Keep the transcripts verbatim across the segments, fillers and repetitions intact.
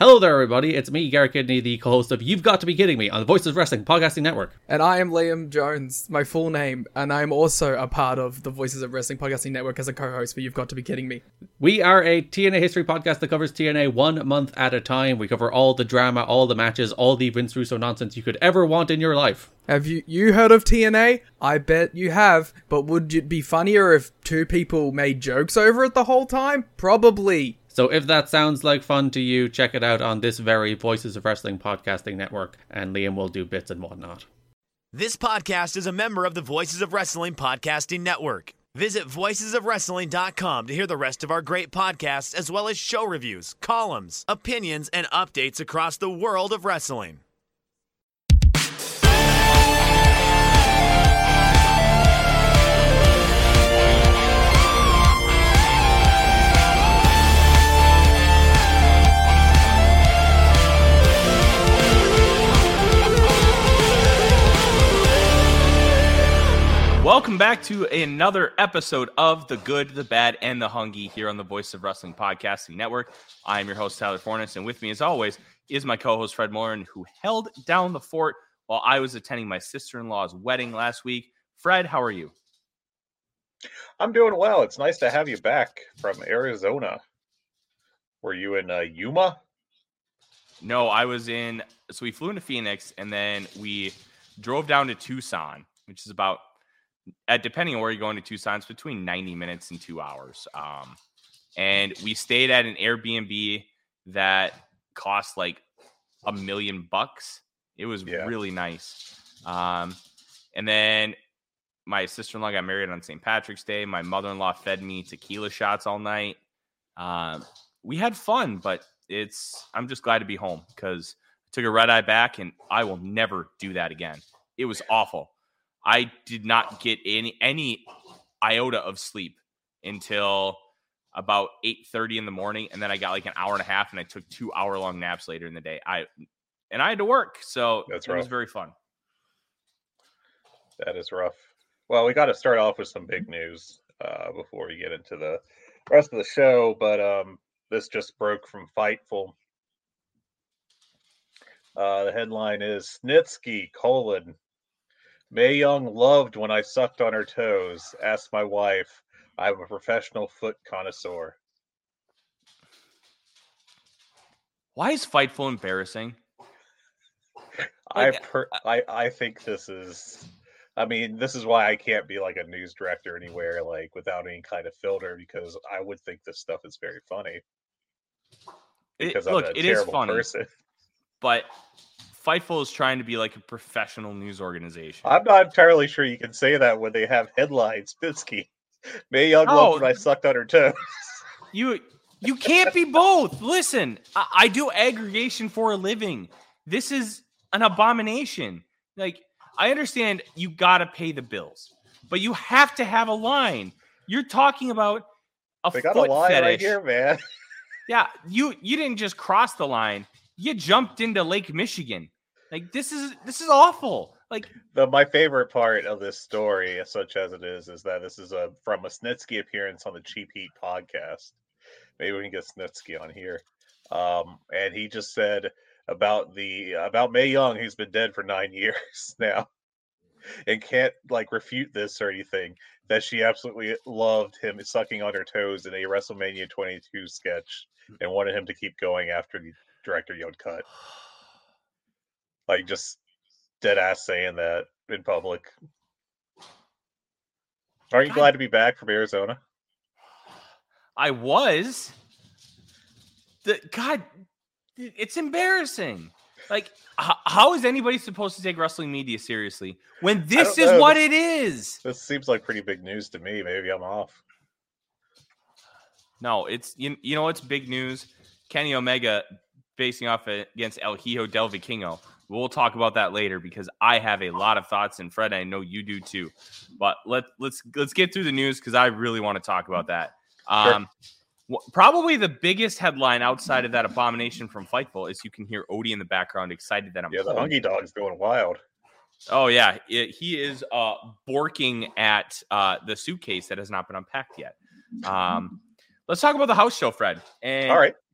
Hello there, everybody. It's me, Garrett Kidney, the co-host of You've Got to Be Kidding Me on the Voices of Wrestling Podcasting Network. And I am Liam Jones, my full name, and I'm also a part of the Voices of Wrestling Podcasting Network as a co-host for You've Got to Be Kidding Me. We are a T N A history podcast that covers T N A one month at a time. We cover all the drama, all the matches, all the Vince Russo nonsense you could ever want in your life. Have you you heard of T N A? I bet you have, but would it be funnier if two people made jokes over it the whole time? Probably. So if that sounds like fun to you, check it out on this very Voices of Wrestling Podcasting Network, and Liam will do bits and whatnot. This podcast is a member of the Voices of Wrestling Podcasting Network. Visit voices of wrestling dot com to hear the rest of our great podcasts, as well as show reviews, columns, opinions, and updates across the world of wrestling. Welcome back to another episode of The Good, the Bad, and the Hungy here on the Voice of Wrestling Podcasting Network. I am your host, Tyler Fornes, and with me, as always, is my co-host, Fred Morin, who held down the fort while I was attending my sister-in-law's wedding last week. Fred, how are you? I'm doing well. It's nice to have you back from Arizona. Were you in uh, Yuma? No, I was in... So we flew into Phoenix, and then we drove down to Tucson, which is about... At, depending on where you're going to Tucson, it's between ninety minutes and two hours. Um, and we stayed at an Airbnb that cost like a million bucks. It was yeah. really nice. Um, and then my sister-in-law got married on Saint Patrick's Day. My mother-in-law fed me tequila shots all night. Um, we had fun, but it's I'm just glad to be home because I took a red eye back, and I will never do that again. It was awful. I did not get any any iota of sleep until about eight thirty in the morning, and then I got like an hour and a half, and I took two hour-long naps later in the day. I and I had to work, so That's it rough. was very fun. That is rough. Well, we got to start off with some big news uh, before we get into the rest of the show, but um, this just broke from Fightful. Uh, the headline is Snitsky, colon, Mae Young loved when I sucked on her toes. Asked my wife. I'm a professional foot connoisseur. Why is Fightful embarrassing? I, Like, per- I I think this is. I mean, this is why I can't be like a news director anywhere, like without any kind of filter, because I would think this stuff is very funny. Because It, I'm look, a it is terrible funny, person. but Fightful is trying to be like a professional news organization. I'm not entirely sure you can say that when they have headlines. Spitsky, Mae Young Oh. loved when I sucked on her toes. You you can't be both. Listen, I, I do aggregation for a living. This is an abomination. Like, I understand you got to pay the bills, but you have to have a line. You're talking about a They got foot a line fetish. right here, man. Yeah, you you didn't just cross the line. You jumped into Lake Michigan. Like, this is this is awful. Like, The, my favorite part of this story, such as it is, is that this is a from a Snitsky appearance on the Cheap Heat podcast. Maybe we can get Snitsky on here. Um, and he just said about the about Mae Young, who's been dead for nine years now, and can't like refute this or anything. That she absolutely loved him sucking on her toes in a WrestleMania twenty-two sketch, and wanted him to keep going after the director yelled cut. Like, just dead ass saying that in public. Aren't you God. glad to be back from Arizona? I was. The God, it's embarrassing. Like, h- how is anybody supposed to take wrestling media seriously when this don't is know. what it is? This seems like pretty big news to me. Maybe I'm off. No, it's you, you know what's big news? Kenny Omega facing off against El Hijo del Vikingo. We'll talk about that later because I have a lot of thoughts, and Fred, I know you do too. But let let's let's get through the news because I really want to talk about that. Um, Sure. wh- probably the biggest headline outside of that abomination from Fightful is you can hear Odie in the background, excited that I'm Yeah, the home. Hungy Dog's going wild. Oh yeah, it, he is uh, borking at uh, the suitcase that has not been unpacked yet. Um, let's talk about the house show, Fred. And All right.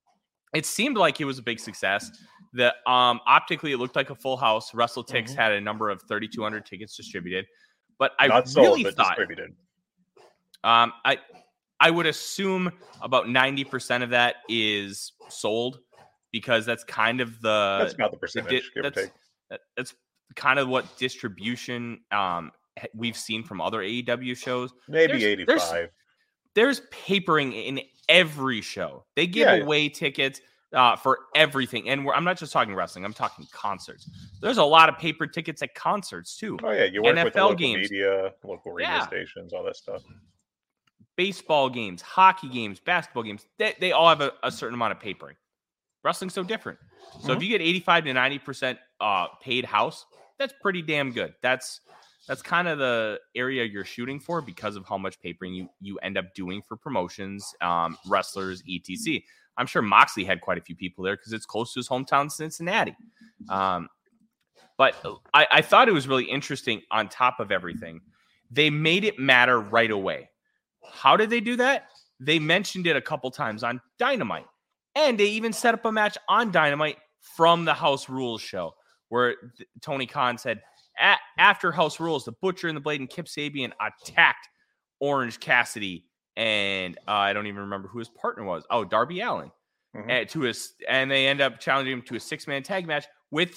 it seemed like it was a big success. The um, optically, it looked like a full house. WrestleTix Mhm. had a number of thirty-two hundred tickets distributed, but I Not sold, really but thought distributed. um, I I would assume about ninety percent of that is sold because that's kind of the That's about the the percentage, di- give or that's take. that- that's kind of what distribution um h- we've seen from other A E W shows. Maybe There's- there's- eighty-five. There's papering in every show. They give Yeah. away tickets uh, for everything, and we're, I'm not just talking wrestling. I'm talking concerts. There's a lot of paper tickets at concerts too. Oh yeah, you work with the N F L local games. media, local radio Yeah. stations, all that stuff. Baseball games, hockey games, basketball games, they, they all have a, a certain amount of papering. Wrestling's so different. So if you get eighty-five to ninety percent uh, paid house, that's pretty damn good. That's that's kind of the area you're shooting for because of how much papering you, you end up doing for promotions, um, wrestlers, et cetera. I'm sure Moxley had quite a few people there because it's close to his hometown, Cincinnati. Um, but I, I thought it was really interesting on top of everything. They made it matter right away. How did they do that? They mentioned it a couple times on Dynamite. And they even set up a match on Dynamite from the House Rules show where th- Tony Khan said, a- after House Rules, the Butcher and the Blade and Kip Sabian attacked Orange Cassidy. And uh, I don't even remember who his partner was. Oh, Darby Allin. Mhm. And, to his, and they end up challenging him to a six-man tag match with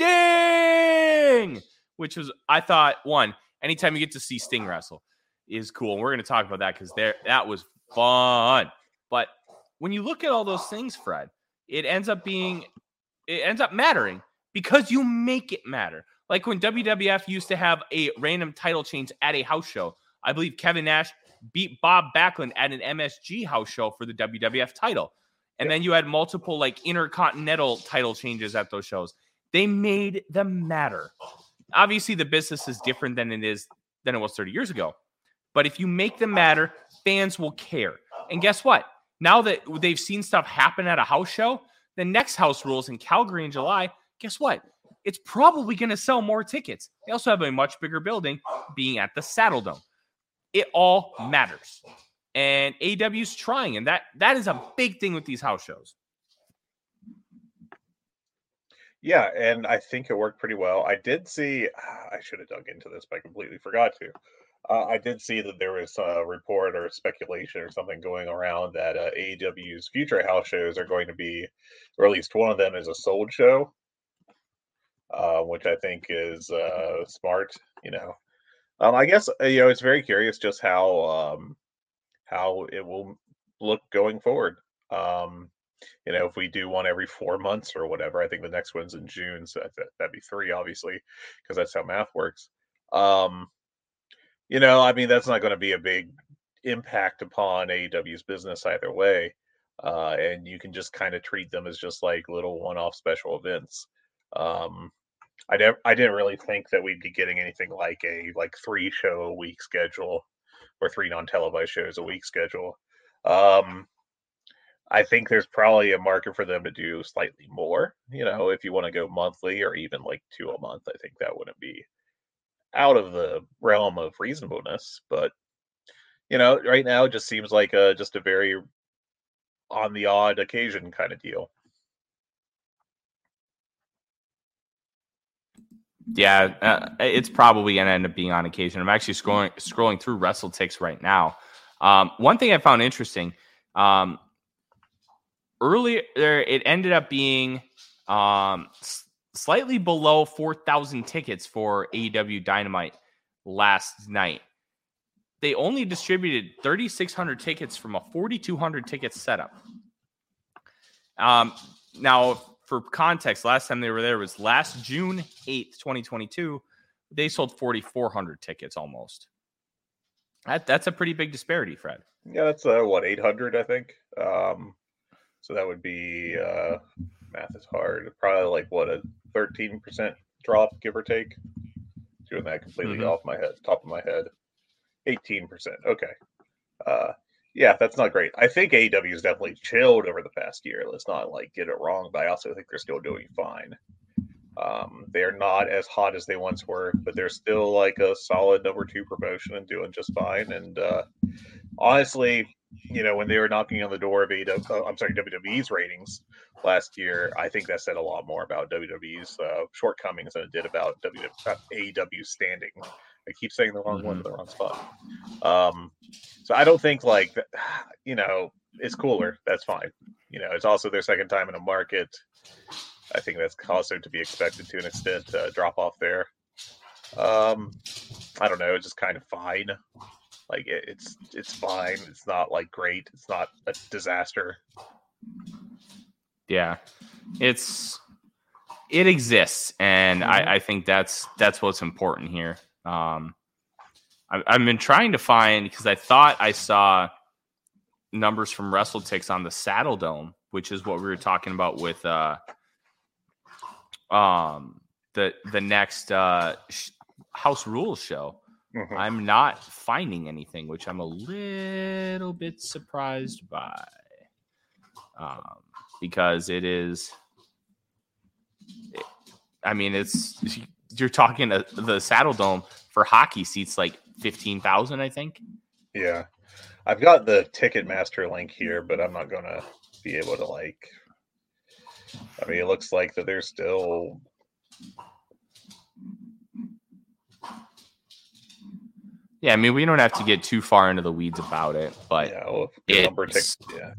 Sting, which was, I thought, one, anytime you get to see Sting wrestle is cool. And we're going to talk about that because there that was fun. But when you look at all those things, Fred, it ends up being, it ends up mattering because you make it matter. Like when W W F used to have a random title change at a house show. I believe Kevin Nash beat Bob Backlund at an M S G house show for the W W F title. And then you had multiple like intercontinental title changes at those shows. They made them matter. Obviously, the business is different than it is than it was thirty years ago. But if you make them matter, fans will care. And guess what? Now that they've seen stuff happen at a house show, the next House Rules in Calgary in July, guess what? It's probably going to sell more tickets. They also have a much bigger building being at the Saddle Dome. It all matters. And A E W's trying, and that that is a big thing with these house shows. Yeah, and I think it worked pretty well. I did see, I should have dug into this, but I completely forgot to. Uh, I did see that there was a report or speculation or something going around that uh, A E W's future house shows are going to be, or at least one of them is a sold show, uh, which I think is uh, smart. You know, um, I guess uh, you know it's very curious just how um, how it will look going forward. Um, you know, if we do one every four months or whatever, I think the next one's in June, so that, that'd be three, obviously, because that's how math works. Um, you know, I mean, that's not going to be a big impact upon A E W's business either way, uh, and you can just kind of treat them as just like little one-off special events. Um, I never, I didn't really think that we'd be getting anything like a like three show a week schedule or three non-televised shows a week schedule. Um, I think there's probably a market for them to do slightly more. You know, if you want to go monthly or even like two a month, I think that wouldn't be out of the realm of reasonableness. But you know, right now it just seems like a just a very on the odd occasion kind of deal. Yeah, uh, it's probably going to end up being on occasion. I'm actually scrolling scrolling through WrestleTix right now. Um, one thing I found interesting, um, earlier it ended up being um, s- slightly below four thousand tickets for A E W Dynamite last night. They only distributed thirty-six hundred tickets from a forty-two hundred ticket setup. Um, now, for context, last time they were there was last June eighth, twenty twenty-two. They sold forty-four hundred tickets almost. That, that's a pretty big disparity, Fred. Yeah, that's uh, what eight hundred, I think. Um, so that would be uh, math is hard. Probably like what a thirteen percent drop, give or take. Doing that completely Mhm. off my head, top of my head. eighteen percent. Okay. Uh, yeah, that's not great. I think A E W has definitely chilled over the past year. Let's not like get it wrong, but I also think they're still doing fine. Um, they're not as hot as they once were, but they're still like a solid number two promotion and doing just fine. And uh, honestly, you know, when they were knocking on the door of A E W, uh, I'm sorry, W W E's ratings last year, I think that said a lot more about W W E's uh, shortcomings than it did about w, uh, A E W's standing. I keep saying the wrong Mm-hmm. one in the wrong spot. Um, so I don't think like, you know, it's cooler. That's fine. You know, it's also their second time in a market. I think that's also to be expected to an extent. Uh, drop off there. Um, I don't know. It's just kind of fine. Like it, it's it's fine. It's not like great. It's not a disaster. Yeah, it's it exists, and mm-hmm. I, I think that's that's what's important here. Um, I, I've been trying to find because I thought I saw numbers from WrestleTix on the Saddle Dome, which is what we were talking about with uh, um the the next uh, sh- House Rules show. Mm-hmm. I'm not finding anything, which I'm a little bit surprised by, um, because it is. It, I mean, it's you're talking to the Saddle Dome for hockey seats like fifteen thousand, I think. Yeah, I've got the Ticketmaster link here, but I'm not gonna be able to like. I mean, it looks like that there's still. Yeah, I mean, we don't have to get too far into the weeds about it, but yeah, well, the number ticks, yeah,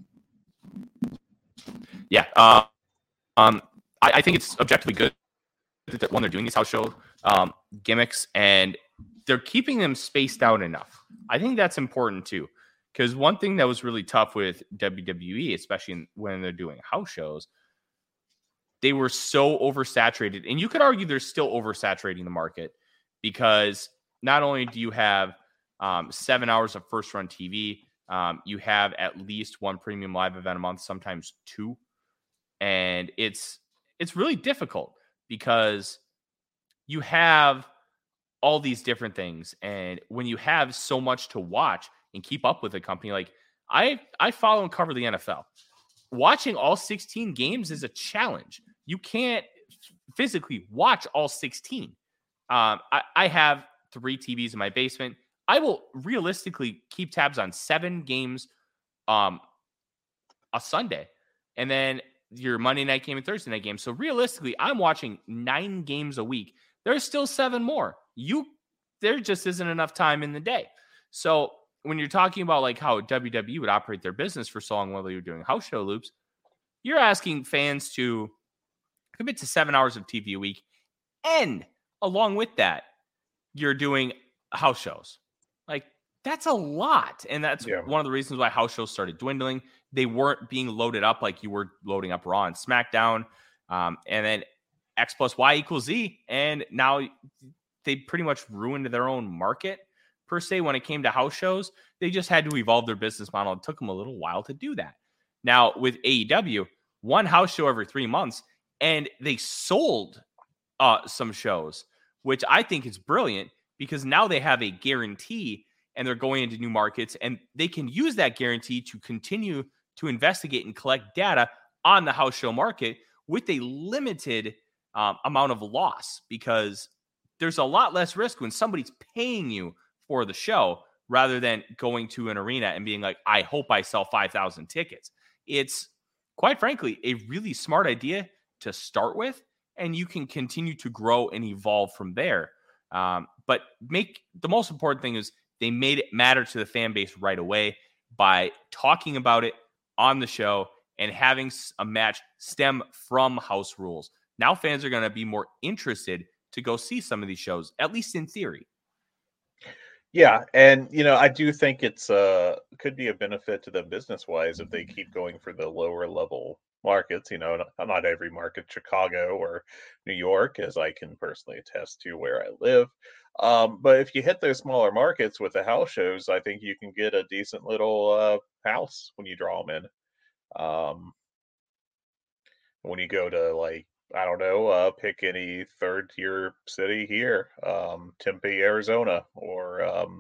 yeah. Uh, um, I, I think it's objectively good that when they're doing these house show um, gimmicks and they're keeping them spaced out enough. I think that's important too, because one thing that was really tough with W W E, especially when they're doing house shows, they were so oversaturated, and you could argue they're still oversaturating the market because. Not only do you have um, seven hours of first-run T V, um, you have at least one premium live event a month, sometimes two, and it's it's really difficult because you have all these different things, and when you have so much to watch and keep up with a company, like I I follow and cover the N F L, watching all sixteen games is a challenge. You can't physically watch all sixteen. Um, I, I have. Three T Vs in my basement. I will realistically keep tabs on seven games um, a Sunday, and then your Monday night game and Thursday night game. So realistically, I'm watching nine games a week. There's still seven more. You there just isn't enough time in the day. So when you're talking about like how W W E would operate their business for so long while they were doing house show loops, you're asking fans to commit to seven hours of T V a week, and along with that, you're doing house shows. Like, that's a lot. And that's yeah. one of the reasons why house shows started dwindling. They weren't being loaded up like you were loading up Raw and SmackDown. Um, and then X plus Y equals Z. And now they pretty much ruined their own market, per se, when it came to house shows. They just had to evolve their business model. It took them a little while to do that. Now, with A E W, one house show every three months, and they sold uh, some shows, which I think is brilliant because now they have a guarantee and they're going into new markets and they can use that guarantee to continue to investigate and collect data on the house show market with a limited um, amount of loss, because there's a lot less risk when somebody's paying you for the show rather than going to an arena and being like, I hope I sell five thousand tickets. It's quite frankly a really smart idea to start with, and you can continue to grow and evolve from there. Um, but make the most important thing is they made it matter to the fan base right away by talking about it on the show and having a match stem from house rules. Now fans are going to be more interested to go see some of these shows, at least in theory. Yeah, and you know, I do think it's uh could be a benefit to them business wise if they keep going for the lower level markets. You know, not, not every market, Chicago or New York, as I can personally attest to where I live. Um, but if you hit those smaller markets with the house shows, I think you can get a decent little uh, house when you draw them in. Um, when you go to like, I don't know, uh, pick any third tier city here, um, Tempe, Arizona, or, um,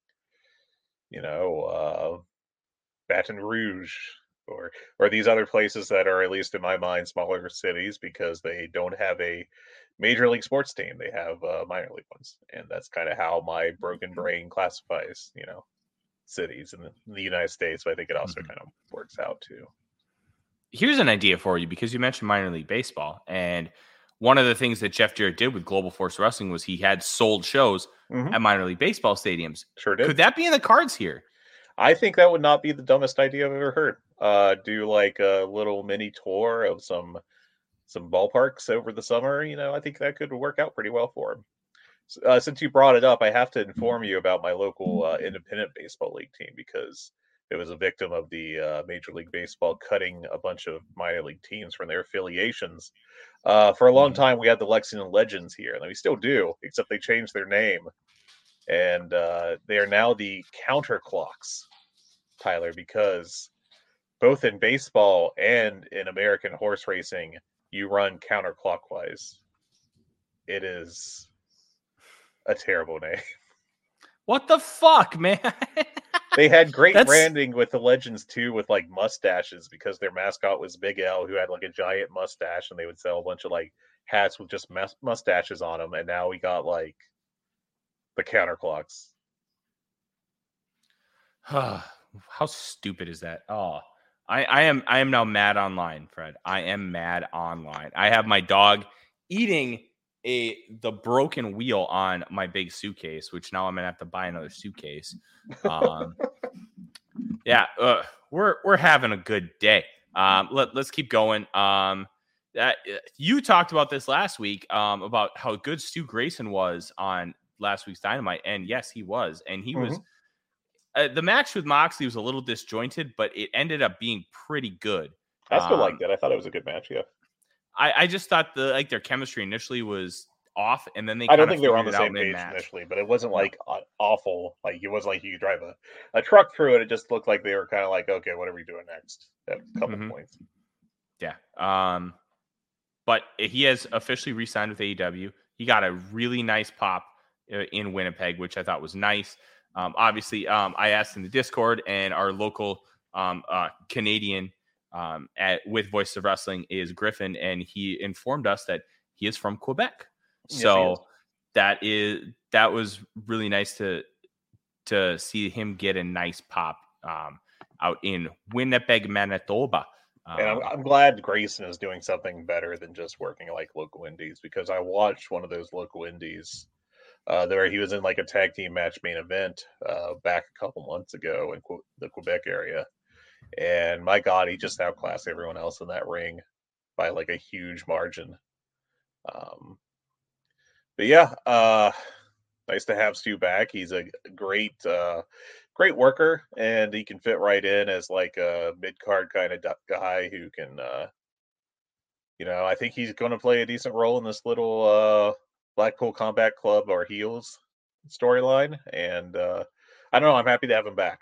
you know, uh, Baton Rouge, or, or these other places that are, at least in my mind, smaller cities because they don't have a major league sports team. They have uh, minor league ones. And that's kind of how my broken brain classifies, you know. cities in the, in the United States. But I think it also Mhm. kind of works out too. Here's an idea for you, because you mentioned minor league baseball, and one of the things that Jeff Jarrett did with Global Force Wrestling was he had sold shows Mhm. at minor league baseball stadiums. Sure did. Could that be in the cards here? I think that would not be the dumbest idea I've ever heard. Uh, do like a little mini tour of some some ballparks over the summer. You know, I think that could work out pretty well for him. S- Uh, since you brought it up, I have to inform you about my local uh, independent baseball league team because it was a victim of the uh, Major League Baseball cutting a bunch of minor league teams from their affiliations. Uh, for a long Mhm. time, we had the Lexington Legends here, and we still do, except they changed their name, and uh, they are now the Counterclocks, Tyler, because both in baseball and in American horse racing, you run counterclockwise. It is a terrible name. What the fuck, man? They had great That's- branding with the Legends too, with like mustaches, because their mascot was Big L, who had like a giant mustache, and they would sell a bunch of like hats with just mus- mustaches on them. And now we got like the Counterclocks. How stupid is that? Oh, I, I am I am now mad online, Fred. I am mad online. I have my dog eating a the broken wheel on my big suitcase, which now I'm gonna have to buy another suitcase. Um, yeah, uh, we're we're having a good day. Um, let let's keep going. Um, that you talked about this last week. Um, about how good Stu Grayson was on last week's Dynamite, and yes, he was, and he was. Uh, the match with Moxley was a little disjointed, but it ended up being pretty good. I still Um, like that. I thought it was a good match. Yeah, I, I just thought the like their chemistry initially was off, and then they I don't kinda think they were on the figured it out same page mid-match. initially, but it wasn't No. like aw- awful. Like it was like you could drive a, a truck through it. It just looked like they were kind of like, okay, what are we doing next? At a couple Mhm. points. Yeah. Um, but he has officially re-signed with A E W. He got a really nice pop uh, in Winnipeg, which I thought was nice. Um, obviously, um, I asked in the Discord, and our local um, uh, Canadian um, at with Voice of Wrestling is Griffin, and he informed us that he is from Quebec. Yes, he So is. that is that was really nice to to see him get a nice pop um, out in Winnipeg, Manitoba. Um, And I'm, I'm glad Grayson is doing something better than just working like local indies, because I watched one of those local indies uh, there. He was in like a tag team match main event uh, back a couple months ago in Que- the Quebec area. And my God, he just outclassed everyone else in that ring by like a huge margin. Um, but yeah, uh, nice to have Stu back. He's a great, uh, great worker, and he can fit right in as like a mid card kind of guy who can, uh, you know, I think he's going to play a decent role in this little uh, Blackpool Combat Club or Heels storyline. And uh, I don't know, I'm happy to have him back.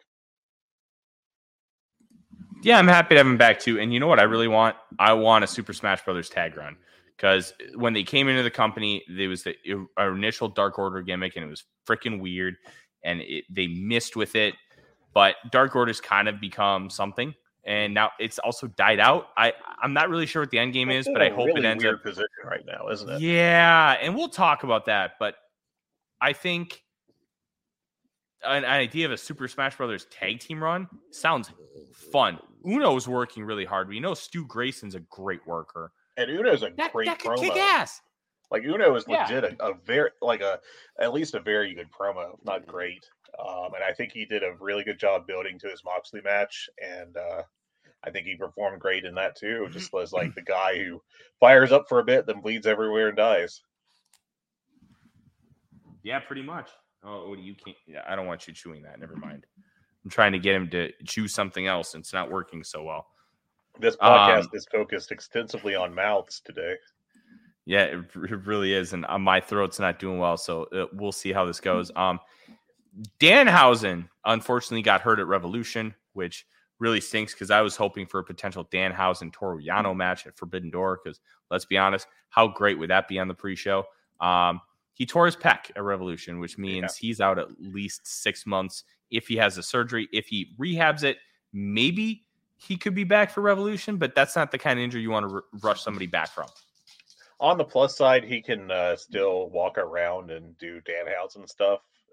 Yeah, I'm happy to have him back too. And you know what I really want? I want a Super Smash Brothers tag run, because when they came into the company, there was the our initial Dark Order gimmick, and it was freaking weird, and it, they missed with it. But Dark Order's kind of become something, and now it's also died out. I I'm not really sure what the end game is, It's but in I a hope really it ends weird up. position right now, isn't it? Yeah, and we'll talk about that. But I think an, an idea of a Super Smash Brothers tag team run sounds fun. Uno's working really hard. We know Stu Grayson's a great worker. And Uno's a That, great that could promo. kick ass. Like Uno is Yeah. legit a, a very like a at least a very good promo, if not great. Um, and I think he did a really good job building to his Moxley match, and uh, I think he performed great in that too. Just was like the guy who fires up for a bit, then bleeds everywhere and dies. Yeah, pretty much. Oh, you can't. Yeah, I don't want you chewing that. Never mind. I'm trying to get him to chew something else, and it's not working so well. This podcast Um, is focused extensively on mouths today. Yeah, it, it really is, and uh, my throat's not doing well, so uh, we'll see how this goes. Um, Danhausen unfortunately got hurt at Revolution, which really stinks, because I was hoping for a potential Danhausen Toru Yano match at Forbidden Door, because let's be honest, how great would that be on the pre-show? Um, he tore his pec at Revolution, which means he's out at least six months if he has a surgery. If he rehabs it, maybe he could be back for Revolution, but that's not the kind of injury you want to r- rush somebody back from. On the plus side, he can uh, still walk around and do Danhausen stuff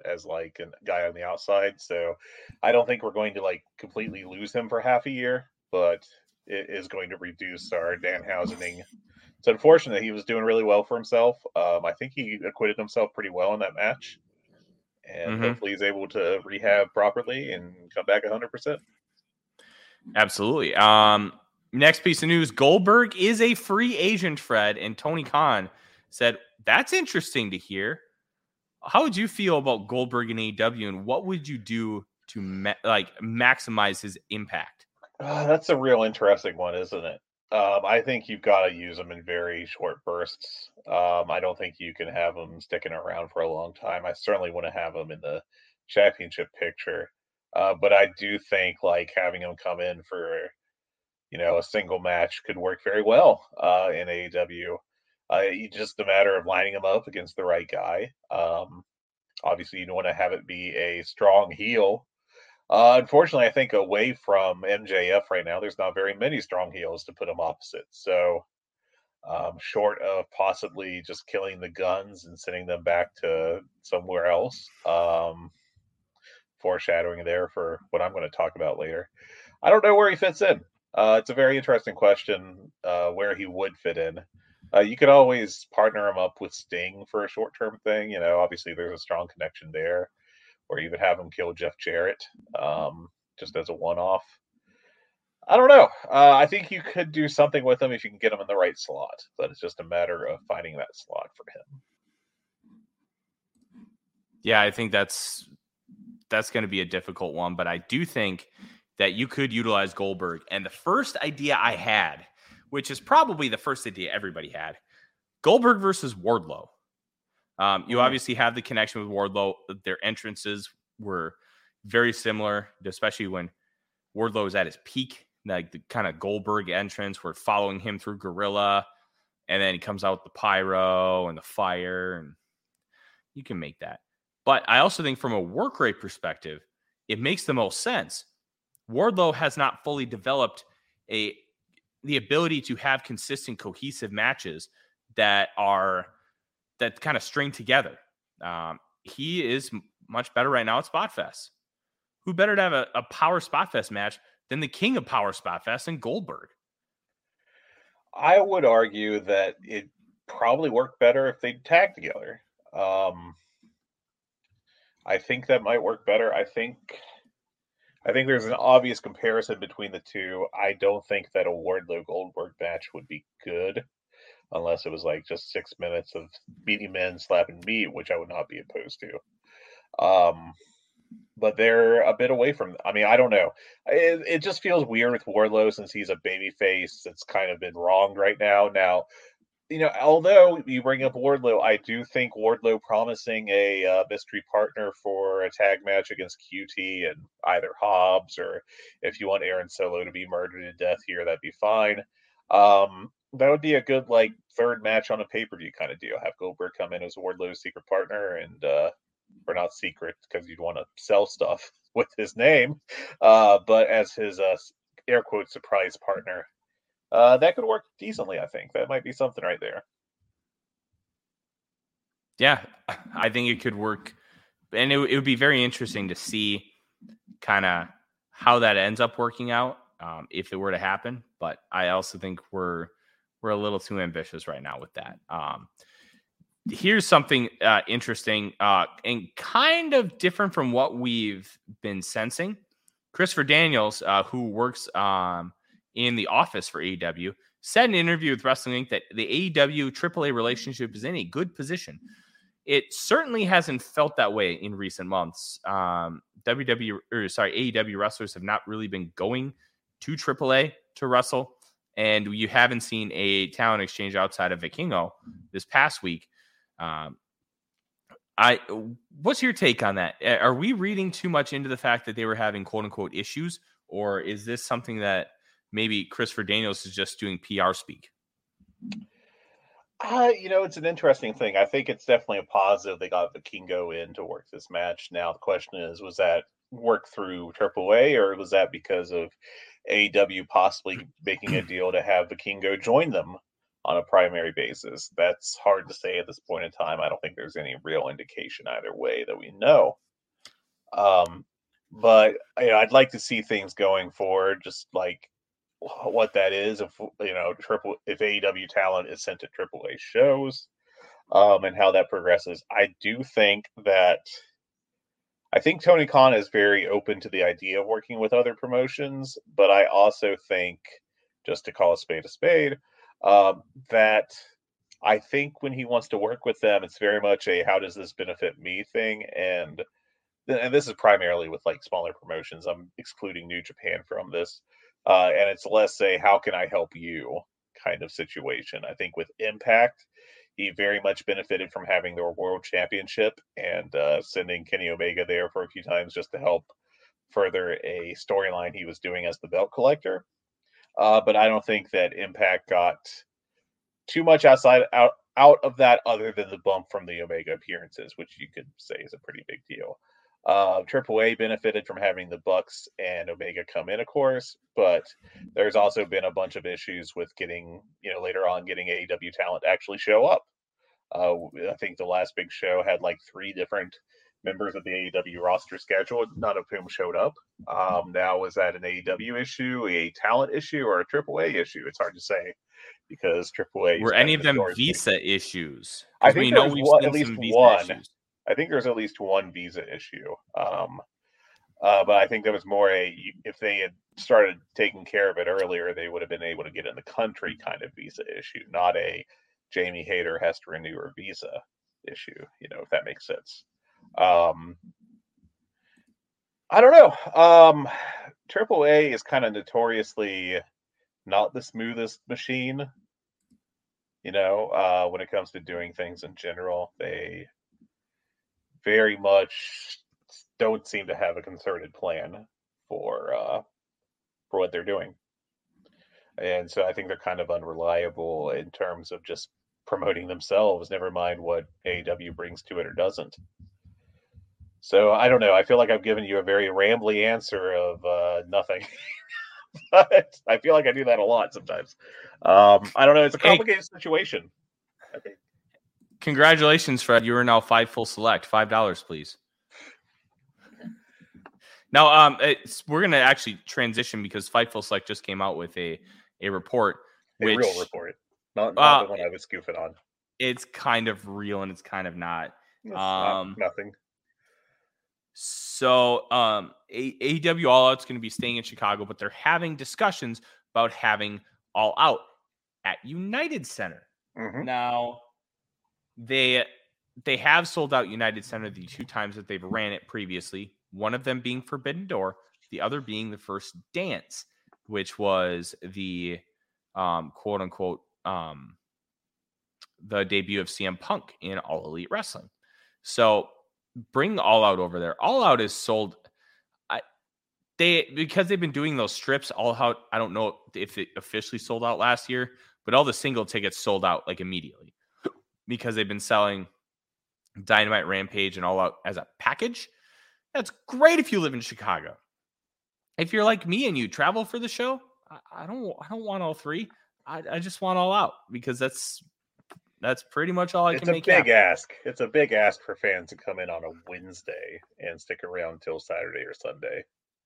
as like a guy on the outside. So I don't think we're going to like completely lose him for half a year, but it is going to reduce our Danhausening. It's unfortunate. He was doing really well for himself. Um, I think he acquitted himself pretty well in that match. And Mhm. hopefully he's able to rehab properly and come back one hundred percent. Absolutely. Um, next piece of news, Goldberg is a free agent, Fred, and Tony Khan said, that's interesting to hear. How would you feel about Goldberg in A E W, and what would you do to ma- like maximize his impact? Uh, that's a real interesting one, isn't it? Um, I think you've got to use them in very short bursts. Um, I don't think you can have them sticking around for a long time. I certainly want to have them in the championship picture. Uh, but I do think like having him come in for, you know, a single match could work very well uh, in A E W. Uh, you- just a matter of lining him up against the right guy. Um, obviously, you don't want to have it be a strong heel. Uh, unfortunately, I think away from M J F right now, there's not very many strong heels to put him opposite. So, um, short of possibly just killing the Guns and sending them back to somewhere else, um, foreshadowing there for what I'm going to talk about later. I don't know where he fits in. Uh, it's a very interesting question uh, where he would fit in. Uh, you could always partner him up with Sting for a short term thing. You know, obviously there's a strong connection there, or even have him kill Jeff Jarrett um, just as a one off. I don't know. Uh, I think you could do something with him if you can get him in the right slot, but it's just a matter of finding that slot for him. Yeah, I think that's that's going to be a difficult one, but I do think that you could utilize Goldberg. And the first idea I had, which is probably the first idea everybody had, Goldberg versus Wardlow. Um, you Mhm. obviously have the connection with Wardlow. Their entrances were very similar, especially when Wardlow was at his peak, like the kind of Goldberg entrance. We're following him through Gorilla, and then he comes out with the pyro and the fire, and you can make that. But I also think from a work rate perspective, it makes the most sense. Wardlow has not fully developed a the ability to have consistent, cohesive matches that are that kind of string together. Um, he is m- much better right now at Spotfest. Who better to have a, a power Spotfest match than the king of power Spotfest and Goldberg? I would argue that it probably worked better if they tag together. Um, I think that might work better. I think I think there's an obvious comparison between the two. I don't think that a Wardlow Goldberg match would be good unless it was like just six minutes of meaty men slapping meat, which I would not be opposed to. Um, but they're a bit away from. I mean, I don't know. It, it just feels weird with Wardlow since he's a babyface. It's kind of been wronged right now. Now, you know, although you bring up Wardlow, I do think Wardlow promising a uh, mystery partner for a tag match against Q T and either Hobbs, or if you want Aaron Solo to be murdered to death here, that'd be fine. Um, that would be a good like third match on a pay per view kind of deal. Have Goldberg come in as Wardlow's secret partner, and uh, or not secret because you'd want to sell stuff with his name, uh, but as his uh, air quote surprise partner. Uh, that could work decently, I think. That might be something right there. Yeah, I think it could work. And it, it would be very interesting to see kind of how that ends up working out um, if it were to happen. But I also think we're we're a little too ambitious right now with that. Um, here's something uh, interesting uh, and kind of different from what we've been sensing. Christopher Daniels, uh, who works um, in the office for A E W, said in an interview with Wrestling Incorporated that the A E W triple A relationship is in a good position. It certainly hasn't felt that way in recent months. Um, W W E, or sorry, A E W wrestlers have not really been going to triple A to wrestle, and you haven't seen a talent exchange outside of Vikingo this past week. Um, I, what's your take on that? Are we reading too much into the fact that they were having quote unquote issues, or is this something that maybe Christopher Daniels is just doing P R speak? Uh, you know, it's an interesting thing. I think it's definitely a positive they got Vikingo in to work this match. Now, the question is, was that work through triple A, or was that because of A E W possibly making a deal to have Vikingo join them on a primary basis. That's hard to say at this point in time. I don't think there's any real indication either way that we know. Um, but you know, I'd like to see things going forward, just like what that is. If you know, triple if A E W talent is sent to triple A shows, um, and how that progresses. I do think that I think Tony Khan is very open to the idea of working with other promotions, but I also think, just to call a spade a spade, uh, that I think when he wants to work with them, it's very much a how does this benefit me thing, and and this is primarily with like smaller promotions. I'm excluding New Japan from this, uh, and it's less a how can I help you kind of situation. I think with Impact, he very much benefited from having their world championship and uh, sending Kenny Omega there for a few times just to help further a storyline he was doing as the belt collector. Uh, but I don't think that Impact got too much outside out out of that other than the bump from the Omega appearances, which you could say is a pretty big deal. Uh, Triple A benefited from having the Bucks and Omega come in, of course, but there's also been a bunch of issues with getting, you know, later on getting A E W talent to actually show up. Uh, I think the last big show had like three different members of the A E W roster scheduled, none of whom showed up. Um, now, was that an A E W issue, a talent issue, or a Triple A issue? It's hard to say because Triple A were any of them Visa issues? I think we know we've one, seen at least some Visa one. issues. I think there's at least one visa issue. Um, uh, but I think that was more a, if they had started taking care of it earlier, they would have been able to get in the country kind of visa issue, not a Jamie Hayter has to renew her visa issue, you know, if that makes sense. Um, I don't know. Um, Triple A is kind of notoriously not the smoothest machine, you know, uh, when it comes to doing things in general. They very much don't seem to have a concerted plan for uh, for what they're doing, and so I think they're kind of unreliable in terms of just promoting themselves. Never mind what A E W brings to it or doesn't. So I don't know. I feel like I've given you a very rambly answer of uh, nothing. But I feel like I do that a lot sometimes. Um, I don't know. It's a complicated hey. situation, I think. Congratulations, Fred. You are now five full select. Five dollars, please. Now, um, it's, we're going to actually transition because Fightful Select just came out with a a report. A which, real report, not, not uh, the one I was goofing on. It's kind of real and it's kind of not. It's um, not nothing. So, um, A E W All Out's going to be staying in Chicago, but they're having discussions about having All Out at United Center. Mm-hmm. Now, They they have sold out United Center the two times that they've ran it previously, one of them being Forbidden Door, the other being the first dance, which was the um, quote unquote um, the debut of C M Punk in All Elite Wrestling. So bring All Out over there. All Out is sold. I, they because they've been doing those strips. All Out, I don't know if it officially sold out last year, but all the single tickets sold out like immediately. Because they've been selling Dynamite, Rampage, and All Out as a package. That's great if you live in Chicago. If you're like me and you travel for the show, I, I don't I don't want all three. I, I just want All Out because that's that's pretty much all I it's can make It's a big happen. ask. It's a big ask for fans to come in on a Wednesday and stick around till Saturday or Sunday.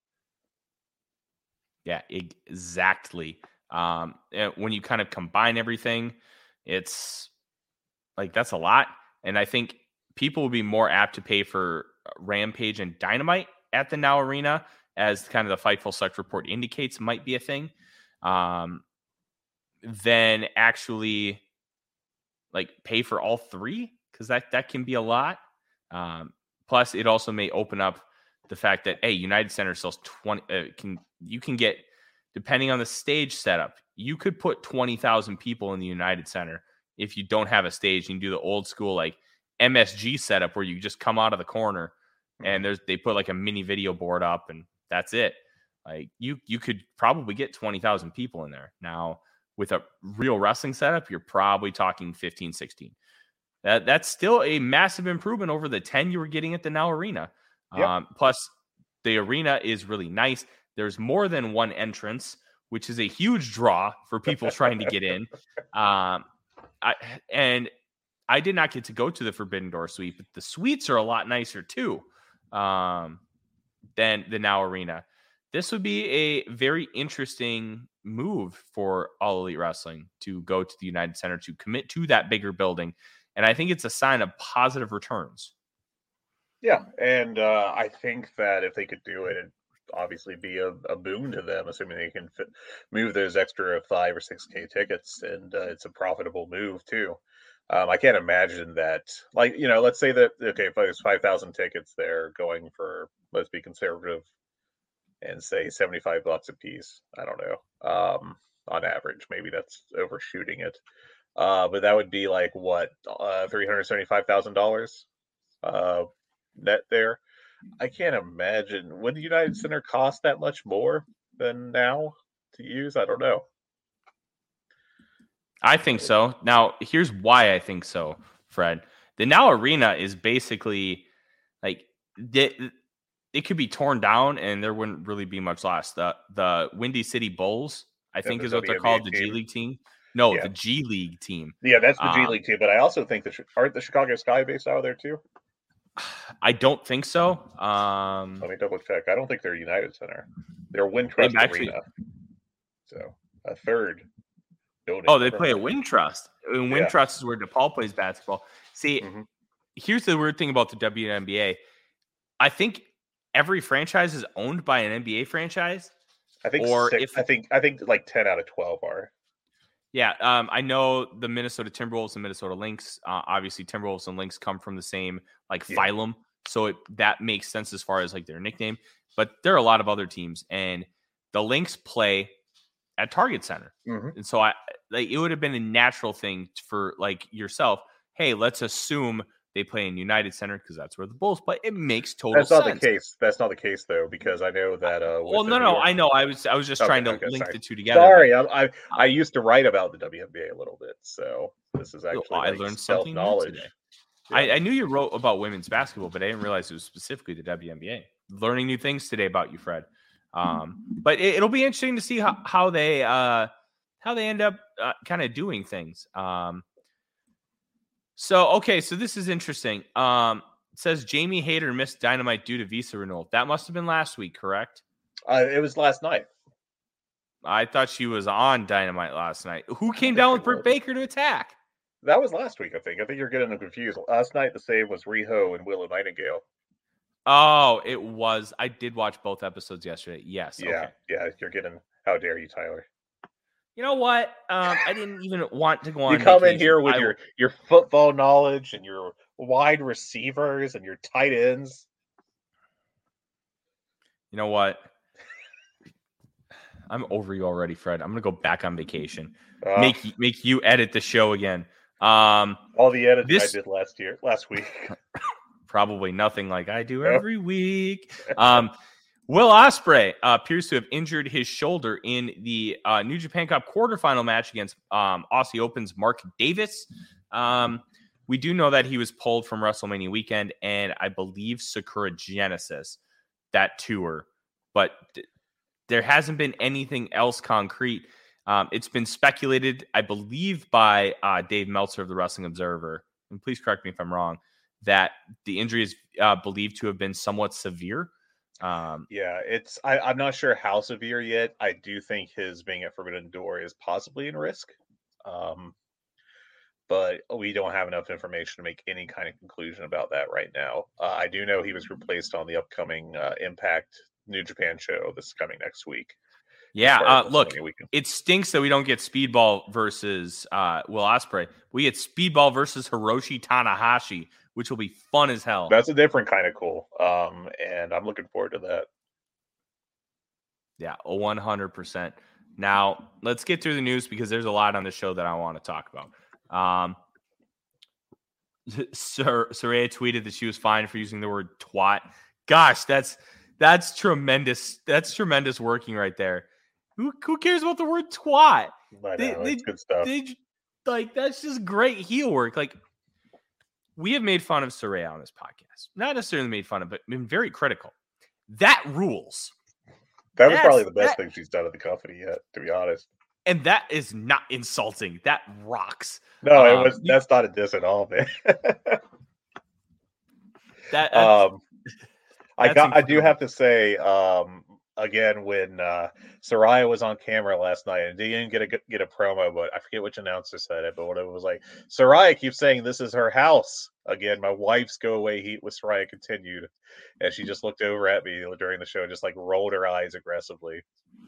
Yeah, exactly. Um, when you kind of combine everything, it's like, that's a lot. And I think people will be more apt to pay for Rampage and Dynamite at the Now Arena, as kind of the Fightful Select report indicates might be a thing, um, than actually like pay for all three, because that, that can be a lot. Um, plus, it also may open up the fact that, hey, United Center sells twenty. Uh, can you can get, depending on the stage setup, you could put twenty thousand people in the United Center. If you don't have a stage, you can do the old school like M S G setup where you just come out of the corner and there's they put like a mini video board up and that's it. Like you you could probably get twenty thousand people in there. Now with a real wrestling setup, you're probably talking fifteen, sixteen. That that's still a massive improvement over the ten you were getting at the Now Arena. Yep. Um, plus the arena is really nice. There's more than one entrance, which is a huge draw for people trying to get in. Um, I, and I did not get to go to the Forbidden Door suite, but the suites are a lot nicer too um, than the Now Arena. This would be a very interesting move for All Elite Wrestling to go to the United Center, to commit to that bigger building. And I think it's a sign of positive returns. Yeah, and uh, I think that if they could do it, it'd obviously be a, a boon to them, assuming they can fit, move those extra five or six K tickets, and uh, it's a profitable move too. Um, I can't imagine that, like, you know, let's say that, okay, if there's five thousand tickets, they're going for, let's be conservative, and say seventy-five bucks a piece. I don't know, um, on average. Maybe that's overshooting it. Uh, but that would be like, what, uh, three hundred seventy-five thousand dollars uh, net there. I can't imagine. Would the United Center cost that much more than now to use? I don't know. I think so. Now, here's why I think so, Fred. The Now Arena is basically like it, it could be torn down and there wouldn't really be much lost. The the Windy City Bulls, I think, the is what they're W N B A called, the team. G League team. No, Yeah. the G League team. Yeah, that's the G Um, League team. But I also think that aren't the Chicago Sky based out of there too? I don't think so. Um, Let me double check. I don't think they're United Center. They're Wintrust They've actually- Arena. So a third building. oh, they play at Wintrust. And Yeah. Wintrust is where DePaul plays basketball. See, Mhm. here's the weird thing about the W N B A. I think every franchise is owned by an N B A franchise. I think or six, if- I think I think like ten out of twelve are. Yeah, um, I know the Minnesota Timberwolves and Minnesota Lynx. Uh, obviously, Timberwolves and Lynx come from the same like Yeah. phylum, so it, that makes sense as far as like their nickname. But there are a lot of other teams, and the Lynx play at Target Center, Mhm. and so I like it would have been a natural thing for like yourself. Hey, let's assume they play in United Center because that's where the Bulls play. It makes total That's not sense. the case. That's not the case though, because I know that. Uh, with Well, the no, New no, York- I know. I was I was just Okay, trying to okay, link sorry. the two together. but- Sorry, I, I I used to write about the W N B A a little bit, so this is actually I like learned something new self-knowledge. today. Yeah. I, I knew you wrote about women's basketball, but I didn't realize it was specifically the W N B A. Learning new things today about you, Fred. Um, but it, it'll be interesting to see how, how they uh, how they end up uh, kind of doing things. Um, so okay, so this is interesting. Um, it says Jamie Hayter missed Dynamite due to visa renewal. That must have been last week, correct? Uh, it was last night. I thought she was on Dynamite last night. Who came think down she with Britt was. Baker to attack? That was last week, I think. I think you're getting them confused. Last night, the save was Riho and Willow Nightingale. Oh, it was. I did watch both episodes yesterday. Yes. Yeah, Okay. yeah. You're getting. How dare you, Tyler? You know what? Um, I didn't even want to go on. You come in vacation. here with I- your your football knowledge and your wide receivers and your tight ends. You know what? I'm over you already, Fred. I'm gonna go back on vacation. Uh, Make make you edit the show again. Um, all the editing this- I did last year, last week. probably nothing like I do Nope. every week. Um, Will Ospreay uh, appears to have injured his shoulder in the uh, New Japan Cup quarterfinal match against um, Aussie Open's Mark Davis. Um, we do know that he was pulled from WrestleMania weekend and I believe Sakura Genesis, that tour, but th- there hasn't been anything else concrete. Um, it's been speculated, I believe, by uh, Dave Meltzer of the Wrestling Observer, and please correct me if I'm wrong, that the injury is uh, believed to have been somewhat severe. Um, Yeah, it's. I, I'm not sure how severe yet. I do think his being at Forbidden Door is possibly in risk, um, but we don't have enough information to make any kind of conclusion about that right now. Uh, I do know he was replaced on the upcoming uh, Impact New Japan show this coming next week. yeah, Or uh, this look, coming weekend. it stinks that we don't get Speedball versus uh, Will Ospreay. We get Speedball versus Hiroshi Tanahashi, which will be fun as hell. That's a different kind of cool, um, and I'm looking forward to that. Yeah, one hundred percent. Now, let's get through the news because there's a lot on the show that I want to talk about. Um, Sir, Saraya tweeted that she was fined for using the word twat. Gosh, that's that's tremendous. That's tremendous working right there. Who who cares about the word twat? I They- know, they- it's good stuff. They j- like that's just great heel work. Like we have made fun of Saraya on this podcast. Not necessarily made fun of, but been very critical. That rules. That was That's- probably the best that- thing she's done at the company yet, to be honest. And that is not insulting. That rocks. No, it Um, was. you- That's not a diss at all, man. That that's- um, I that's got. I do incredible. have to say, um, again, when uh, Soraya was on camera last night and didn't get a get a promo, but I forget which announcer said it, but what it was like, Soraya keeps saying this is her house. Again, my wife's go away heat with Soraya continued, and she just looked over at me during the show and just like rolled her eyes aggressively.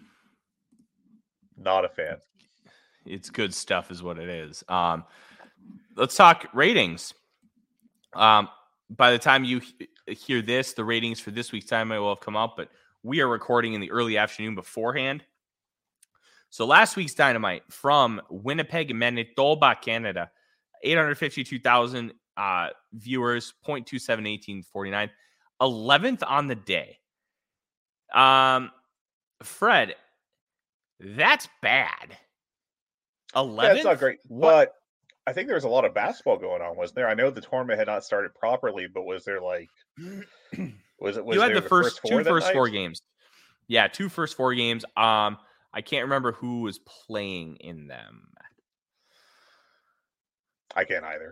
Not a fan. It's good stuff is what it is. Um, let's talk ratings. Um, by the time you he- hear this, the ratings for this week's Dynamite will have come out, but we are recording in the early afternoon beforehand. So last week's Dynamite from Winnipeg, Manitoba, Canada, eight hundred fifty-two thousand uh, viewers, zero point two seven one eight forty-nine, eleventh on the day. Um, Fred, that's bad. eleventh? Yeah, it's not great, What? but I think there was a lot of basketball going on, wasn't there? I know the tournament had not started properly, but was there like was it was you had there the first, four two that first four night? games. Yeah, two first four games. Um, I can't remember who was playing in them. I can't either.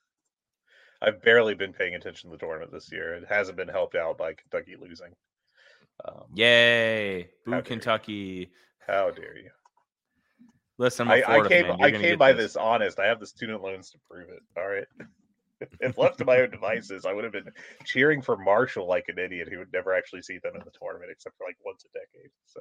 I've barely been paying attention to the tournament this year. It hasn't been helped out by Kentucky losing. Um, Yay, How boo dare you. Kentucky! How dare you? Listen, I'm a I, I Florida came fan. You're I gonna came get by this honest. I have the student loans to prove it. All right. If left to my own devices, I would have been cheering for Marshall like an idiot who would never actually see them in the tournament except for like once a decade. So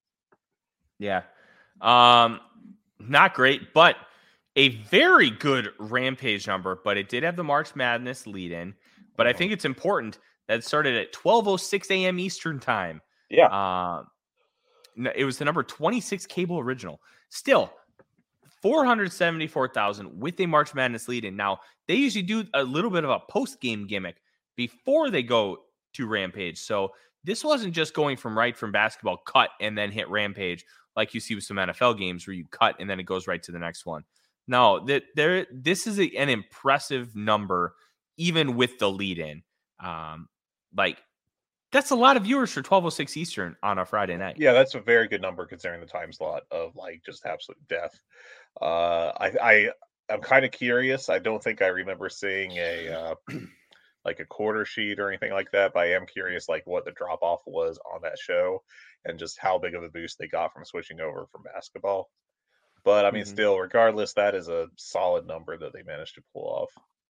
Yeah. Um, not great, but a very good Rampage number, but it did have the March Madness lead in. But I think it's important that it started at twelve oh six a.m. Eastern time. yeah, Um, no, it was the number twenty-six cable original. Still, four hundred seventy-four thousand with a March Madness lead in. Now, they usually do a little bit of a post-game gimmick before they go to Rampage. So this wasn't just going from right from basketball, cut, and then hit Rampage like you see with some N F L games where you cut and then it goes right to the next one. No, that there. This is a, an impressive number, even with the lead in. Um, like that's a lot of viewers for twelve oh six Eastern on a Friday night. yeah, that's a very good number considering the time slot of like just absolute death. Uh, I I I'm kind of curious. I don't think I remember seeing a uh, like a quarter sheet or anything like that, but I am curious like what the drop off was on that show and just how big of a boost they got from switching over from basketball. But I mean, Mhm. still, regardless, that is a solid number that they managed to pull off.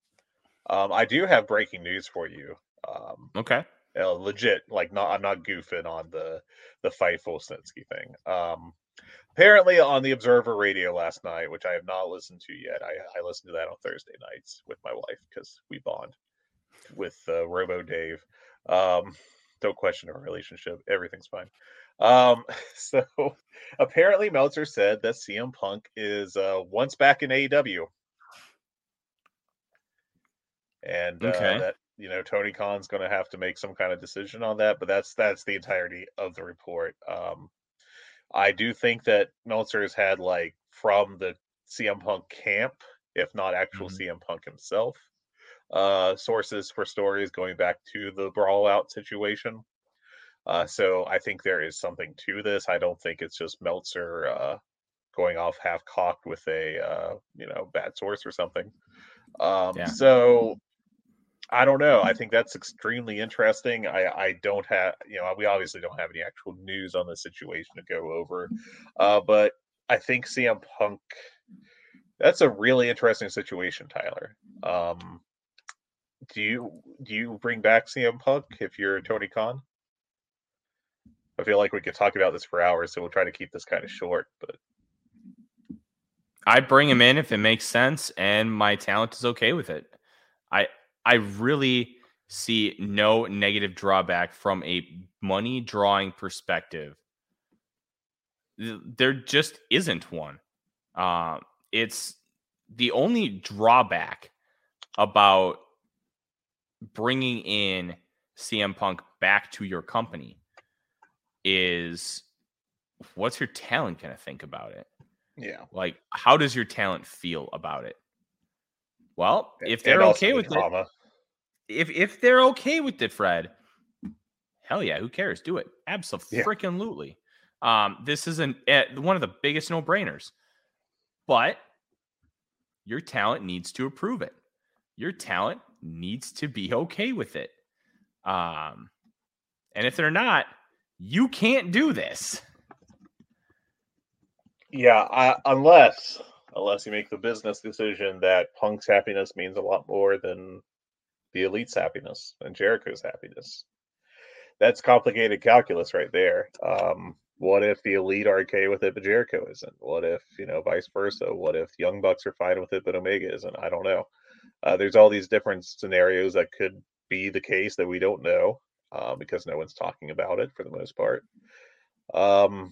Um, I do have breaking news for you. Um, Okay. uh, legit, like not I'm not goofing on the the Fightful Snitsky thing. Um, apparently, on the Observer Radio last night, which I have not listened to yet, I I listened to that on Thursday nights with my wife because we bond with uh, Robo Dave. Um, don't question our relationship; everything's fine. Um, so apparently, Meltzer said that C M Punk is uh, once back in A E W. And uh, Okay. that you know Tony Khan's going to have to make some kind of decision on that, but that's that's the entirety of the report. Um, I do think that Meltzer has had like from the C M Punk camp, if not actual Mhm. C M Punk himself, uh, sources for stories going back to the brawl out situation. Uh, so I think there is something to this. I don't think it's just Meltzer uh, going off half cocked with a uh, you know bad source or something. Um, Yeah. So I don't know. I think that's extremely interesting. I, I don't have, you know, we obviously don't have any actual news on the situation to go over. Uh, but I think C M Punk, that's a really interesting situation, Tyler. Um, do you do you bring back C M Punk if you're Tony Khan? I feel like we could talk about this for hours, so we'll try to keep this kind of short. But I bring him in if it makes sense and my talent is okay with it. I I really see no negative drawback from a money drawing perspective. Th- There just isn't one. Um, it's the only drawback about bringing in C M Punk back to your company is what's your talent going to think about it? yeah, Like, how does your talent feel about it? Well, if And they're also okay the with it, drama. if if they're okay with it, Fred, hell yeah, who cares? Do it. Absolutely. Yeah. Um, this is an uh, one of the biggest no-brainers. But your talent needs to approve it. Your talent needs to be okay with it. Um, and if they're not, you can't do this. Yeah, I, unless unless you make the business decision that Punk's happiness means a lot more than the Elite's happiness and Jericho's happiness. That's complicated calculus right there. Um, what if the Elite are okay with it, but Jericho isn't? What if, you know, vice versa? What if Young Bucks are fine with it, but Omega isn't? I don't know. Uh, there's all these different scenarios that could be the case that we don't know uh, because no one's talking about it for the most part. Um,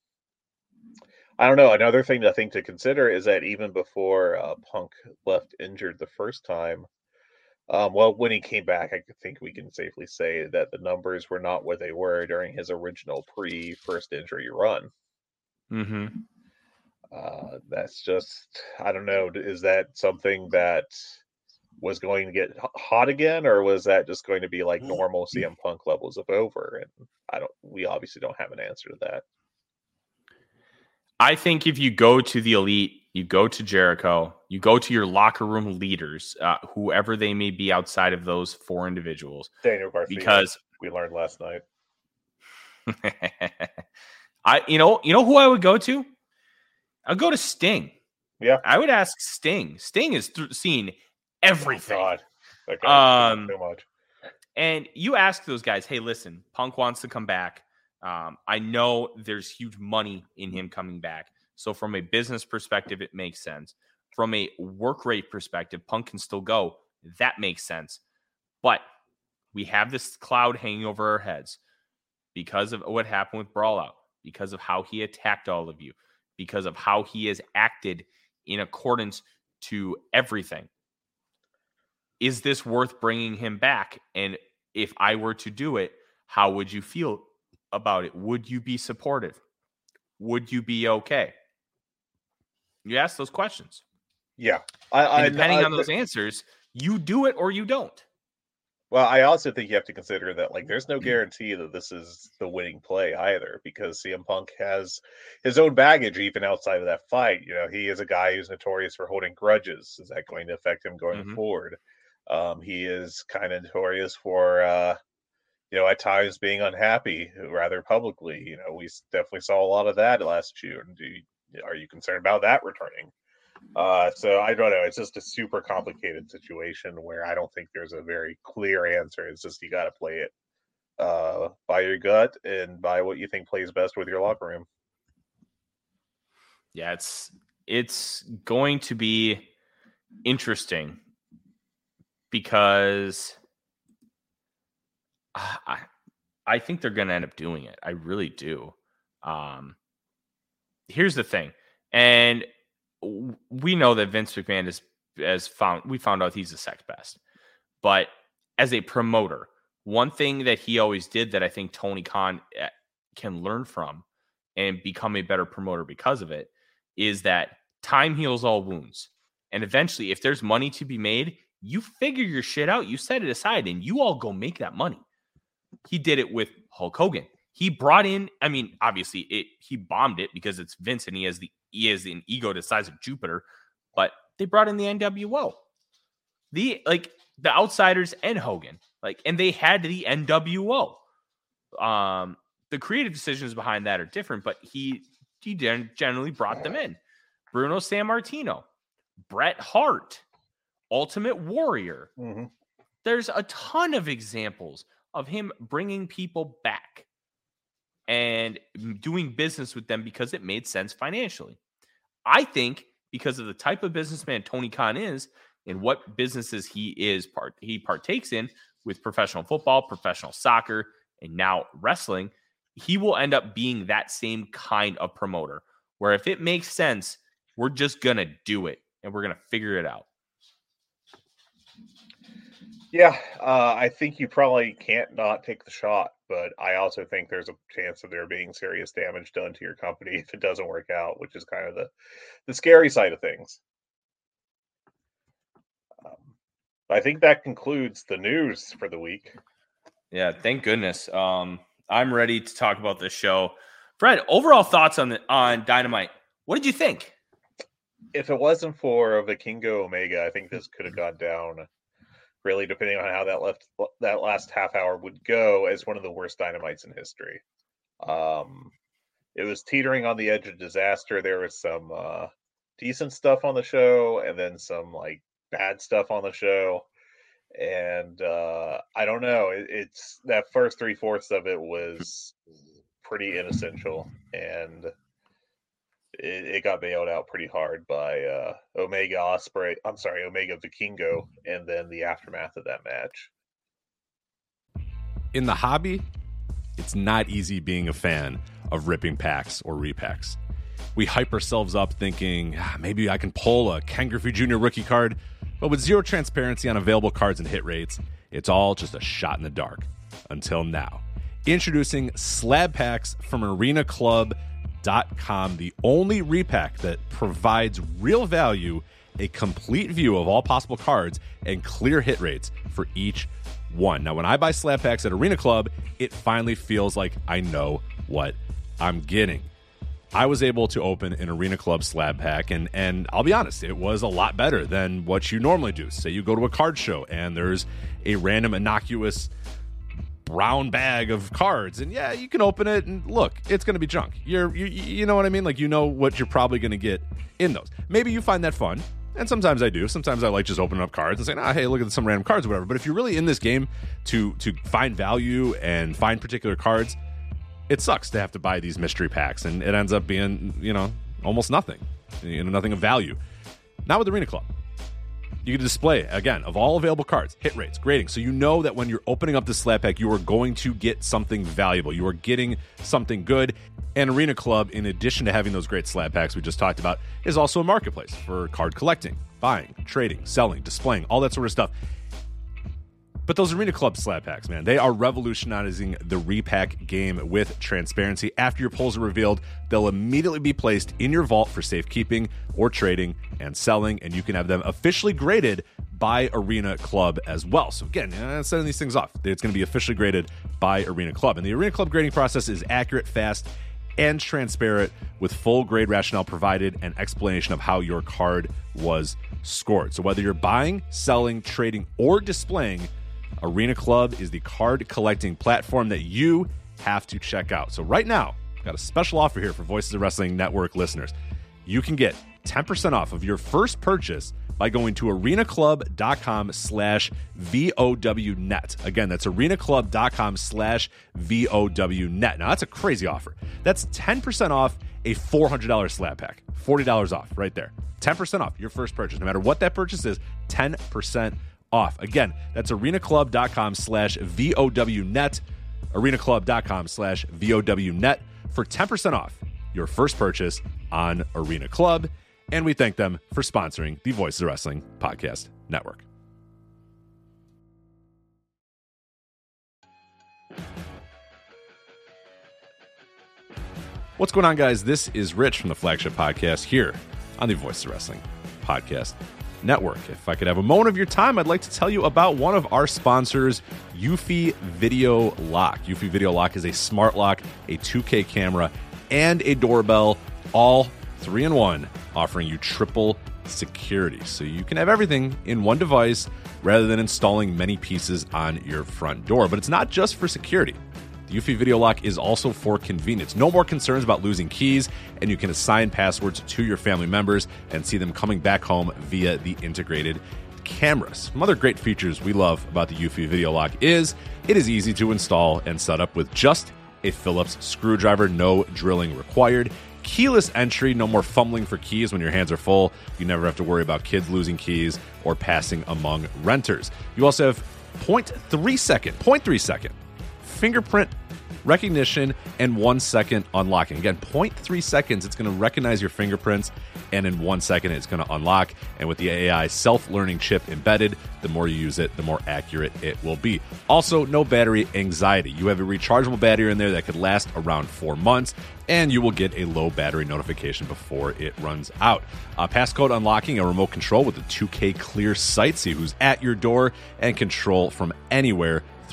I don't know. Another thing I think to consider is that even before uh, Punk left injured the first time, um, well, when he came back, I think we can safely say that the numbers were not what they were during his original pre-first injury run. Mm-hmm. Uh, that's just, I don't know. Is that something that was going to get hot again, or was that just going to be like normal C M Punk levels of over? And I don't. We obviously don't have an answer to that. I think if you go to the Elite, you go to Jericho, you go to your locker room leaders, uh, whoever they may be outside of those four individuals. Daniel Garcia, because we learned last night. I, you know, you know who I would go to? I'd go to Sting. Yeah, I would ask Sting. Sting has th- seen everything. Oh, God. That guy Um, so much. And you ask those guys, hey, listen, Punk wants to come back. Um, I know there's huge money in him coming back. So from a business perspective, it makes sense. From a work rate perspective, Punk can still go. That makes sense. But we have this cloud hanging over our heads because of what happened with Brawl Out, because of how he attacked all of you, because of how he has acted in accordance to everything. Is this worth bringing him back? And if I were to do it, how would you feel about it? Would you be supportive? Would you be okay? You ask those questions. Yeah. I, I, and depending I, on those I, answers, you do it or you don't. Well, I also think you have to consider that, like, there's no guarantee that this is the winning play either, because C M Punk has his own baggage even outside of that fight. You know, he is a guy who's notorious for holding grudges. Is that going to affect him going mm-hmm. forward? Um, he is kind of notorious for, uh, you know, at times being unhappy rather publicly. You know, we definitely saw a lot of that last June. Do you, are you concerned about that returning? Uh, so I don't know. It's just a super complicated situation where I don't think there's a very clear answer. It's just you got to play it uh, by your gut and by what you think plays best with your locker room. Yeah, it's it's going to be interesting because I I think they're going to end up doing it. I really do. Um, here's the thing, and we know that Vince McMahon is has found we found out he's the second best. But as a promoter, one thing that he always did that I think Tony Khan can learn from and become a better promoter because of it is that time heals all wounds. And eventually, if there's money to be made, you figure your shit out, you set it aside, and you all go make that money. He did it with Hulk Hogan. He brought in, I mean, obviously it he bombed it because it's Vince and he has the he has an ego the size of Jupiter, but they brought in the N W O. The like the Outsiders and Hogan. Like, and they had the N W O. Um, the creative decisions behind that are different, but he he generally brought them in. Bruno Sammartino, Bret Hart, Ultimate Warrior. Mm-hmm. There's a ton of examples of him bringing people back and doing business with them because it made sense financially. I think because of the type of businessman Tony Khan is and what businesses he is part he partakes in with professional football, professional soccer, and now wrestling, he will end up being that same kind of promoter where if it makes sense, we're just going to do it and we're going to figure it out. Yeah, uh, I think you probably can't not take the shot, but I also think there's a chance of there being serious damage done to your company if it doesn't work out, which is kind of the, the scary side of things. Um, I think that concludes the news for the week. Yeah, thank goodness. Um, I'm ready to talk about this show. Fred, overall thoughts on the on Dynamite. What did you think? If it wasn't for Vikingo Omega, I think this could have gone down, really, depending on how that left that last half hour would go, as one of the worst Dynamites in history. Um, it was teetering on the edge of disaster. There was some uh, decent stuff on the show, and then some like bad stuff on the show. And uh, I don't know. It, it's that first three fourths of it was pretty inessential, and it, it got bailed out pretty hard by uh, Omega Ospreay. I'm sorry, Omega Vikingo, and then the aftermath of that match. In the hobby, it's not easy being a fan of ripping packs or repacks. We hype ourselves up thinking, ah, maybe I can pull a Ken Griffey Junior rookie card, but with zero transparency on available cards and hit rates, it's all just a shot in the dark. Until now. Introducing Slab Packs from Arena Club dot com, the only repack that provides real value, a complete view of all possible cards, and clear hit rates for each one. Now, when I buy Slab Packs at Arena Club, it finally feels like I know what I'm getting. I was able to open an Arena Club slab pack, and and I'll be honest, it was a lot better than what you normally do. Say you go to a card show, and there's a random innocuous brown bag of cards, and yeah, you can open it, and look, it's going to be junk. You're, you you know what I mean? Like, you know what you're probably going to get in those. Maybe you find that fun, and sometimes I do. Sometimes I like just opening up cards and saying, ah, hey, look at some random cards or whatever. But if you're really in this game to to find value and find particular cards, it sucks to have to buy these mystery packs, and it ends up being, you know, almost nothing, you know, nothing of value. Not with Arena Club. You can display, again, of all available cards, hit rates, grading, so you know that when you're opening up the slab pack, you are going to get something valuable. You are getting something good. And Arena Club, in addition to having those great slab packs we just talked about, is also a marketplace for card collecting, buying, trading, selling, displaying, all that sort of stuff. But those Arena Club slab packs, man, they are revolutionizing the repack game with transparency. After your pulls are revealed, they'll immediately be placed in your vault for safekeeping or trading and selling, and you can have them officially graded by Arena Club as well. So again, uh, sending these things off, it's going to be officially graded by Arena Club. And the Arena Club grading process is accurate, fast, and transparent, with full grade rationale provided and explanation of how your card was scored. So whether you're buying, selling, trading, or displaying, Arena Club is the card collecting platform that you have to check out. So right now, I've got a special offer here for Voices of Wrestling Network listeners. You can get ten percent off of your first purchase by going to arenaclub.com slash VOWnet. Again, that's arenaclub.com slash VOWnet. Now, that's a crazy offer. That's ten percent off a four hundred dollars slab pack. forty dollars off right there. ten percent off your first purchase. No matter what that purchase is, ten percent off. Again, that's arenaclub.com slash VOWnet, arenaclub.com slash VOWnet for ten percent off your first purchase on Arena Club. And we thank them for sponsoring the Voices of Wrestling Podcast Network. What's going on, guys? This is Rich from the Flagship Podcast here on the Voices of Wrestling Podcast Network. If I could have a moment of your time, I'd like to tell you about one of our sponsors, Eufy Video Lock. Eufy Video Lock is a smart lock, a two K camera, and a doorbell, all three in one, offering you triple security. So you can have everything in one device rather than installing many pieces on your front door. But it's not just for security. The Eufy Video Lock is also for convenience. No more concerns about losing keys, and you can assign passwords to your family members and see them coming back home via the integrated cameras. Some other great features we love about the Eufy Video Lock is it is easy to install and set up with just a Phillips screwdriver, no drilling required. Keyless entry, no more fumbling for keys when your hands are full. You never have to worry about kids losing keys or passing among renters. You also have zero point three second, zero point three second fingerprint recognition and one second unlocking. Again, zero point three seconds, it's going to recognize your fingerprints, and in one second, it's going to unlock. And with the A I self-learning chip embedded, the more you use it, the more accurate it will be. Also, no battery anxiety. You have a rechargeable battery in there that could last around four months, and you will get a low battery notification before it runs out. Uh, passcode unlocking, a remote control with a two K clear sight, see who's at your door, and control from anywhere through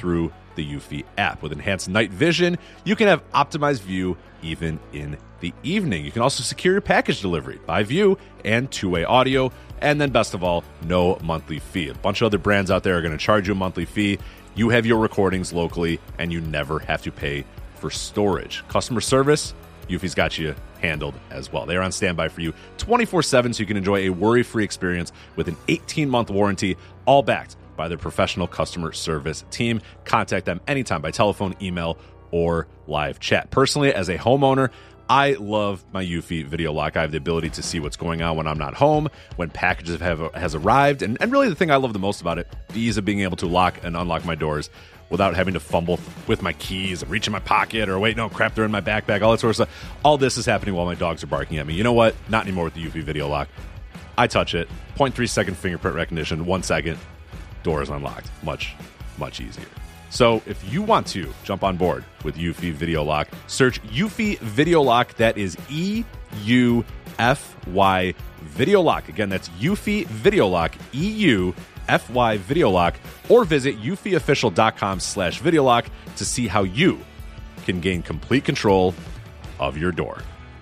the Eufy app. With enhanced night vision, you can have optimized view even in the evening. You can also secure your package delivery by view and two-way audio. And then best of all, no monthly fee. A bunch of other brands out there are going to charge you a monthly fee. You have your recordings locally, and you never have to pay for storage. Customer service, Eufy's got you handled as well. They are on standby for you twenty-four seven, so you can enjoy a worry-free experience with an eighteen-month warranty, all backed by their professional customer service team. Contact them anytime by telephone, email, or live chat. Personally, as a homeowner, I love my Eufy Video Lock. I have the ability to see what's going on when I'm not home, when packages have has arrived, and, and really the thing I love the most about it, the ease of being able to lock and unlock my doors without having to fumble with my keys and reach in my pocket or wait, no, crap, they're in my backpack, all that sort of stuff. All this is happening while my dogs are barking at me. You know what? Not anymore with the Eufy Video Lock. I touch it, zero point three second fingerprint recognition, one second, door is unlocked. Much, much easier. So if you want to jump on board with Eufy Video Lock, search Eufy Video Lock. That is E U F Y Video Lock. Again, that's Eufy Video Lock, E U F Y Video Lock, or visit eufyofficial.com slash video lock to see how you can gain complete control of your door.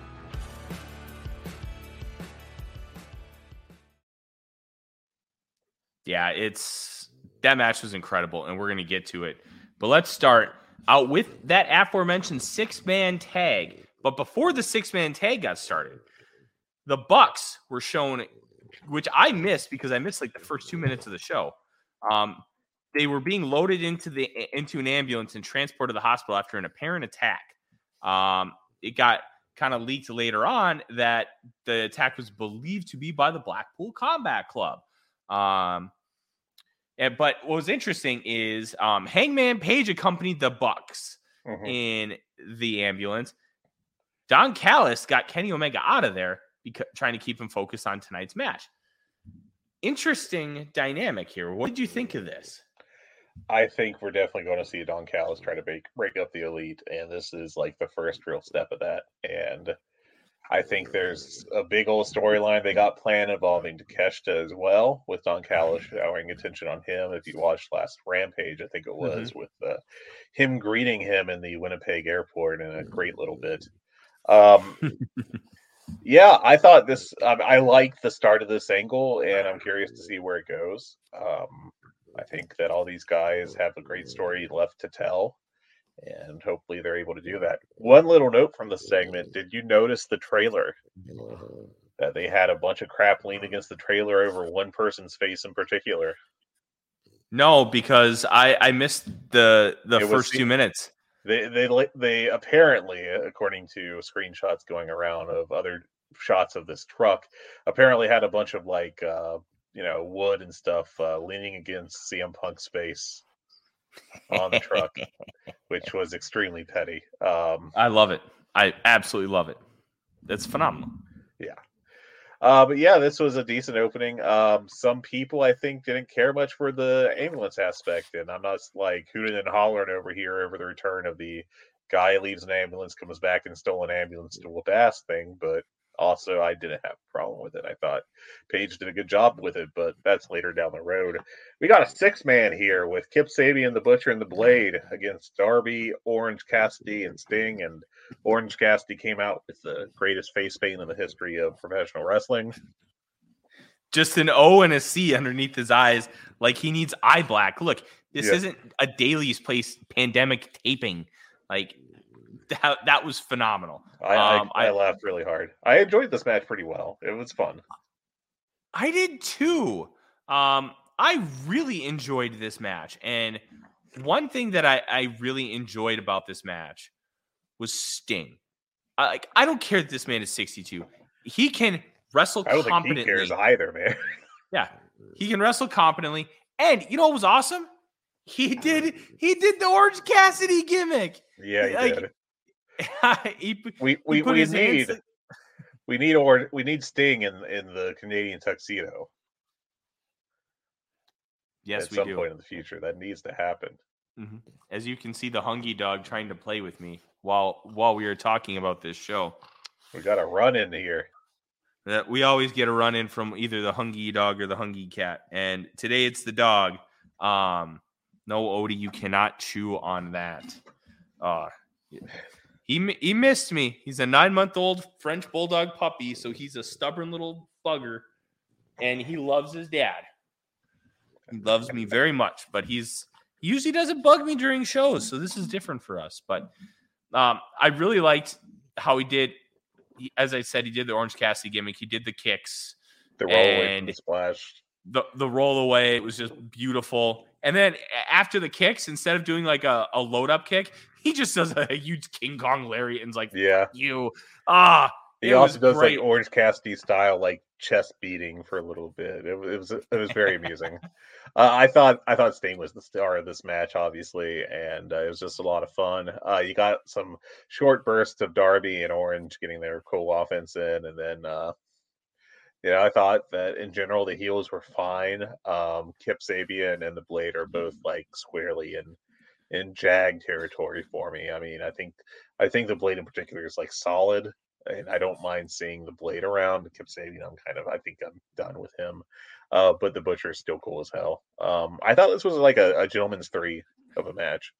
Yeah, it's that match was incredible, and we're going to get to it. But let's start out with that aforementioned six-man tag. But before the six-man tag got started, the Bucks were shown, which I missed because I missed like the first two minutes of the show. Um, they were being loaded into the into an ambulance and transported to the hospital after an apparent attack. Um, it got kind of leaked later on that the attack was believed to be by the Blackpool Combat Club. Um, and, but what was interesting is um, Hangman Page accompanied the Bucks mm-hmm. in the ambulance. Don Callis got Kenny Omega out of there, because, trying to keep him focused on tonight's match. Interesting dynamic here. What did you think of this? I think we're definitely going to see Don Callis try to break, break up the Elite, and this is like the first real step of that. And I think there's a big old storyline they got planned involving Takeshita as well, with Don Callis showering attention on him. If you watched last Rampage, I think it was, mm-hmm. with uh, him greeting him in the Winnipeg airport in a great little bit. Um, yeah, I thought this, um, I liked the start of this angle, and I'm curious to see where it goes. Um, I think that all these guys have a great story left to tell, and hopefully they're able to do that. One little note from the segment, did you notice the trailer? That they had a bunch of crap leaned against the trailer over one person's face in particular? No, because I, I missed the the it first two minutes. They they they apparently, according to screenshots going around of other shots of this truck, apparently had a bunch of like uh, you know, wood and stuff uh, leaning against C M Punk's face on the truck, which was extremely petty. Um, I love it. I absolutely love it. That's phenomenal. Yeah. Uh, but yeah, this was a decent opening. Um, some people, I think, didn't care much for the ambulance aspect, and I'm not like hooting and hollering over here over the return of the guy leaves an ambulance, comes back and stole an ambulance to whoop ass thing, but also I didn't have a problem with it. I thought Page did a good job with it, but that's later down the road. We got a six-man here with Kip Sabian, the Butcher, and the Blade against Darby, Orange Cassidy, and Sting, and Orange Cassidy came out with the greatest face paint in the history of professional wrestling. Just an O and a C underneath his eyes, like he needs eye black. Look, this yeah. isn't a Daily's Place pandemic taping. Like, that, that was phenomenal. I, um, I, I, I laughed really hard. I enjoyed this match pretty well. It was fun. I did too. Um, I really enjoyed this match. And one thing that I, I really enjoyed about this match was Sting. I, like, I don't care that this man is sixty-two. He can wrestle I don't competently. think he cares either, man. Yeah, he can wrestle competently. And you know what was awesome? He did he did the Orange Cassidy gimmick. Yeah, he like, did. he, we we, he we need hands... we need or we need Sting in in the Canadian tuxedo. Yes, at we some do. point in the future, that needs to happen. Mm-hmm. As you can see, the Hungy Dog trying to play with me while while we are talking about this show. We got a run in here. That we always get a run in from either the Hungy Dog or the Hungy Cat, and today it's the dog. Um, No, Odie, you cannot chew on that. Uh, he he missed me. He's a nine-month-old French bulldog puppy, so he's a stubborn little bugger, and he loves his dad. He loves me very much, but he's he usually doesn't bug me during shows, so this is different for us. But um, I really liked how he did. He, as I said, he did the Orange Cassidy gimmick. He did the kicks, The roll away from the splash. The the roll away. It was just beautiful. And then after the kicks, instead of doing like a, a load up kick, he just does a huge King Kong lariat and is like, yeah, you ah. He also does great. like Orange Cassidy style, like chest beating for a little bit. It, it was it was very amusing. Uh, I thought I thought Sting was the star of this match, obviously, and uh, it was just a lot of fun. Uh, you got some short bursts of Darby and Orange getting their cool offense in, and then uh, you know I thought that in general the heels were fine. Um, Kip Sabian and the Blade are both like squarely in in Jag territory for me. I mean, I think I think the Blade in particular is like solid. And I don't mind seeing the Blade around. Kip Sabian, I'm kind of, I think I'm done with him. Uh, but the Butcher is still cool as hell. Um, I thought this was like a, a gentleman's three of a match.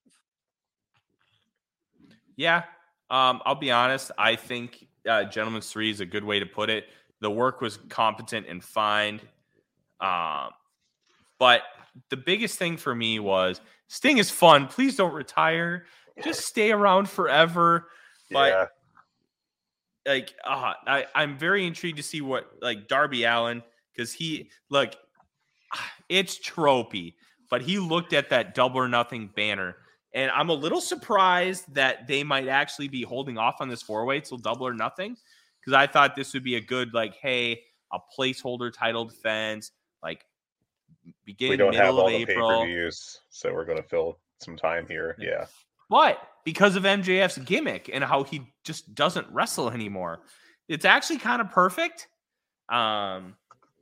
Yeah, um, I'll be honest. I think uh, gentleman's three is a good way to put it. The work was competent and fine. Um, but the biggest thing for me was Sting is fun. Please don't retire. Just stay around forever. But yeah. Like, uh, I, I'm very intrigued to see what, like, Darby Allin, because he, look, it's tropey, but he looked at that Double or Nothing banner, and I'm a little surprised that they might actually be holding off on this four-way till Double or Nothing, because I thought this would be a good, like, hey, a placeholder title defense, like, beginning, we don't middle have all of the April. pay-per-views, so we're going to fill some time here, yeah. But because of M J F's gimmick and how he just doesn't wrestle anymore, it's actually kind of perfect um,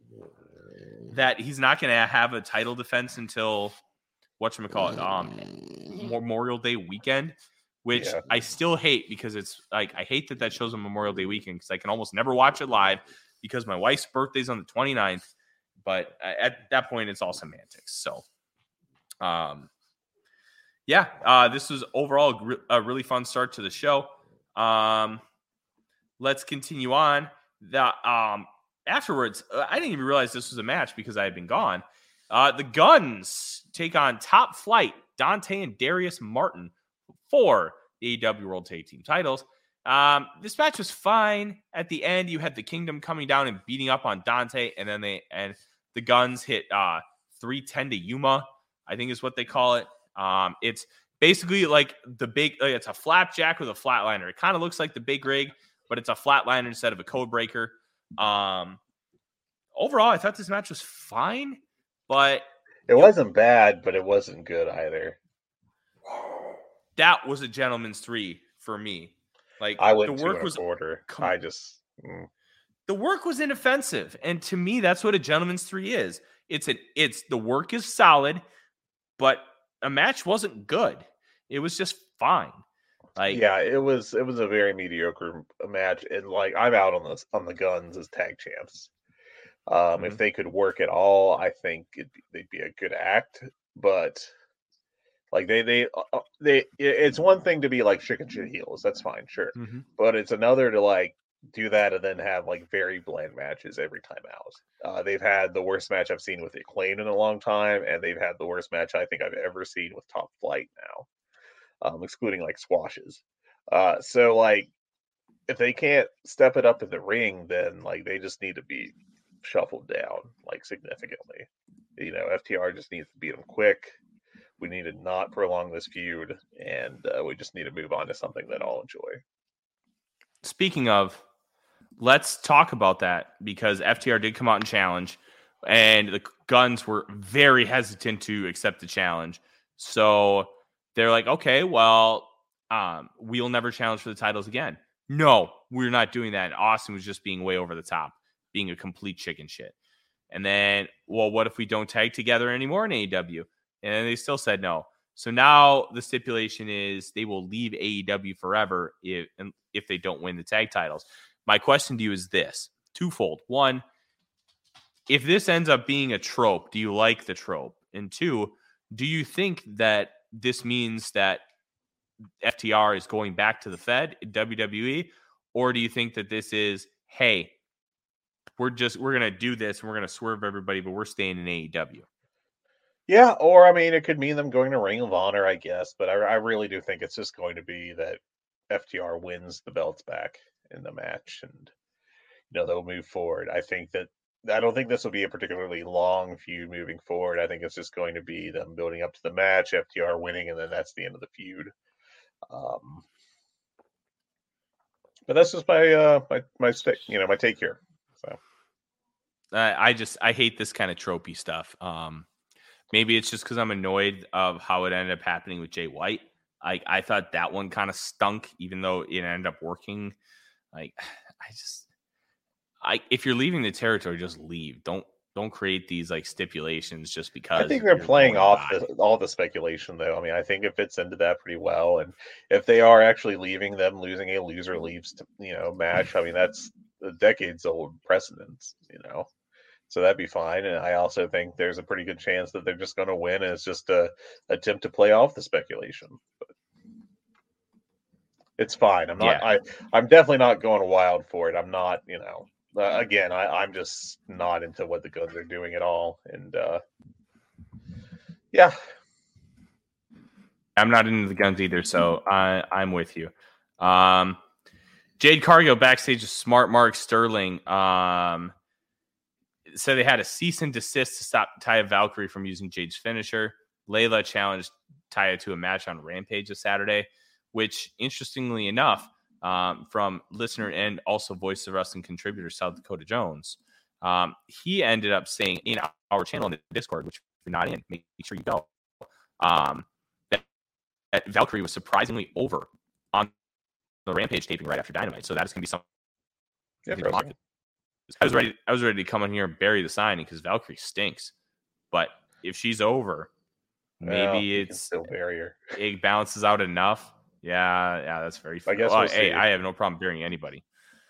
that he's not going to have a title defense until whatchamacallit, um, Memorial Day weekend, which yeah. I still hate because it's like I hate that that shows on Memorial Day weekend because I can almost never watch it live because my wife's birthday's on the twenty-ninth. But at that point, it's all semantics. So, um, yeah, uh, this was overall a really fun start to the show. Um, let's continue on. The um, afterwards, I didn't even realize this was a match because I had been gone. Uh, the Guns take on Top Flight, Dante and Darius Martin for the A E W World Tag Team titles. Um, this match was fine. At the end, you had the Kingdom coming down and beating up on Dante, and then they and the Guns hit uh, three ten to Yuma, I think is what they call it. Um, it's basically like the big, like it's a flapjack with a flatliner. It kind of looks like the big rig, but it's a flatliner instead of a code breaker. Um, overall, I thought this match was fine, but it wasn't bad, but it wasn't good either. That was a gentleman's three for me. Like I went the to work an was order. I just mm. the work was inoffensive, and to me, that's what a gentleman's three is. It's an it's the work is solid, but a match wasn't good. It was just fine. Like yeah, it was it was a very mediocre match, and like I'm out on the on the Guns as tag champs. Um, mm-hmm. If they could work at all, I think it'd be, they'd be a good act. But like they they uh, they, it's one thing to be like chicken shit heels. That's fine, sure. Mm-hmm. But it's another to like do that and then have like very bland matches every time out. Uh, they've had the worst match I've seen with Acclaim in a long time, and they've had the worst match I think I've ever seen with Top Flight now, um, excluding like squashes. Uh, so like, if they can't step it up in the ring, then like they just need to be shuffled down like significantly. You know, F T R just needs to beat them quick. We need to not prolong this feud, and uh, we just need to move on to something that I'll enjoy. Speaking of, let's talk about that because F T R did come out and challenge, and the Guns were very hesitant to accept the challenge. So they're like, okay, well, um, we'll never challenge for the titles again. No, we're not doing that. And Austin was just being way over the top, being a complete chicken shit. And then, well, what if we don't tag together anymore in A E W? And they still said no. So now the stipulation is they will leave A E W forever if if they don't win the tag titles. My question to you is this, twofold. One, if this ends up being a trope, do you like the trope? And two, Do you think that this means that F T R is going back to the Fed, W W E, or do you think that this is, hey, we're just we're gonna do this and we're gonna swerve everybody, but we're staying in A E W? Yeah, or I mean, it could mean them going to Ring of Honor, I guess. But I, I really do think it's just going to be that F T R wins the belts back in the match, and you know they'll move forward. I think that I don't think this will be a particularly long feud moving forward. I think it's just going to be them building up to the match, F T R winning, and then that's the end of the feud. Um, but that's just my uh my my you know my take here. So I, I just I hate this kind of tropey stuff. Um, maybe it's just because I'm annoyed of how it ended up happening with Jay White. I I thought that one kind of stunk, even though it ended up working. Like I just I if you're leaving the territory, just leave. Don't don't create these like stipulations just because. I think they're playing off the, all the speculation, though. I mean, I think it fits into that pretty well. And if they are actually leaving them losing a loser leaves, to, you know, match, I mean, that's a decades old precedent, you know. So that'd be fine. And I also think there's a pretty good chance that they're just going to win. And it's just a attempt to play off the speculation. But it's fine. I'm not. Yeah. I. I'm definitely not going wild for it. I'm not. You know. Uh, again, I, I'm just not into what the Guns are doing at all, and uh, yeah, I'm not into the Guns either. So I, I'm with you. Um, Jade Cargill backstage with Smart Mark Sterling um, said they had a cease and desist to stop Taya Valkyrie from using Jade's finisher. Layla challenged Taya to a match on Rampage this Saturday, which, interestingly enough, um, from listener and also Voice of Wrestling contributor South Dakota Jones, um, he ended up saying in our channel in the Discord, which if you're not in, make sure you go, um, that, that Valkyrie was surprisingly over on the Rampage taping right after Dynamite. So that is going to be something. Yeah, I was ready. I was ready to come in here and bury the signing because Valkyrie stinks. But if she's over, maybe well, it's still bury her. It balances out enough. Yeah, yeah, that's very. I guess. Well, we'll hey, I have no problem burying anybody.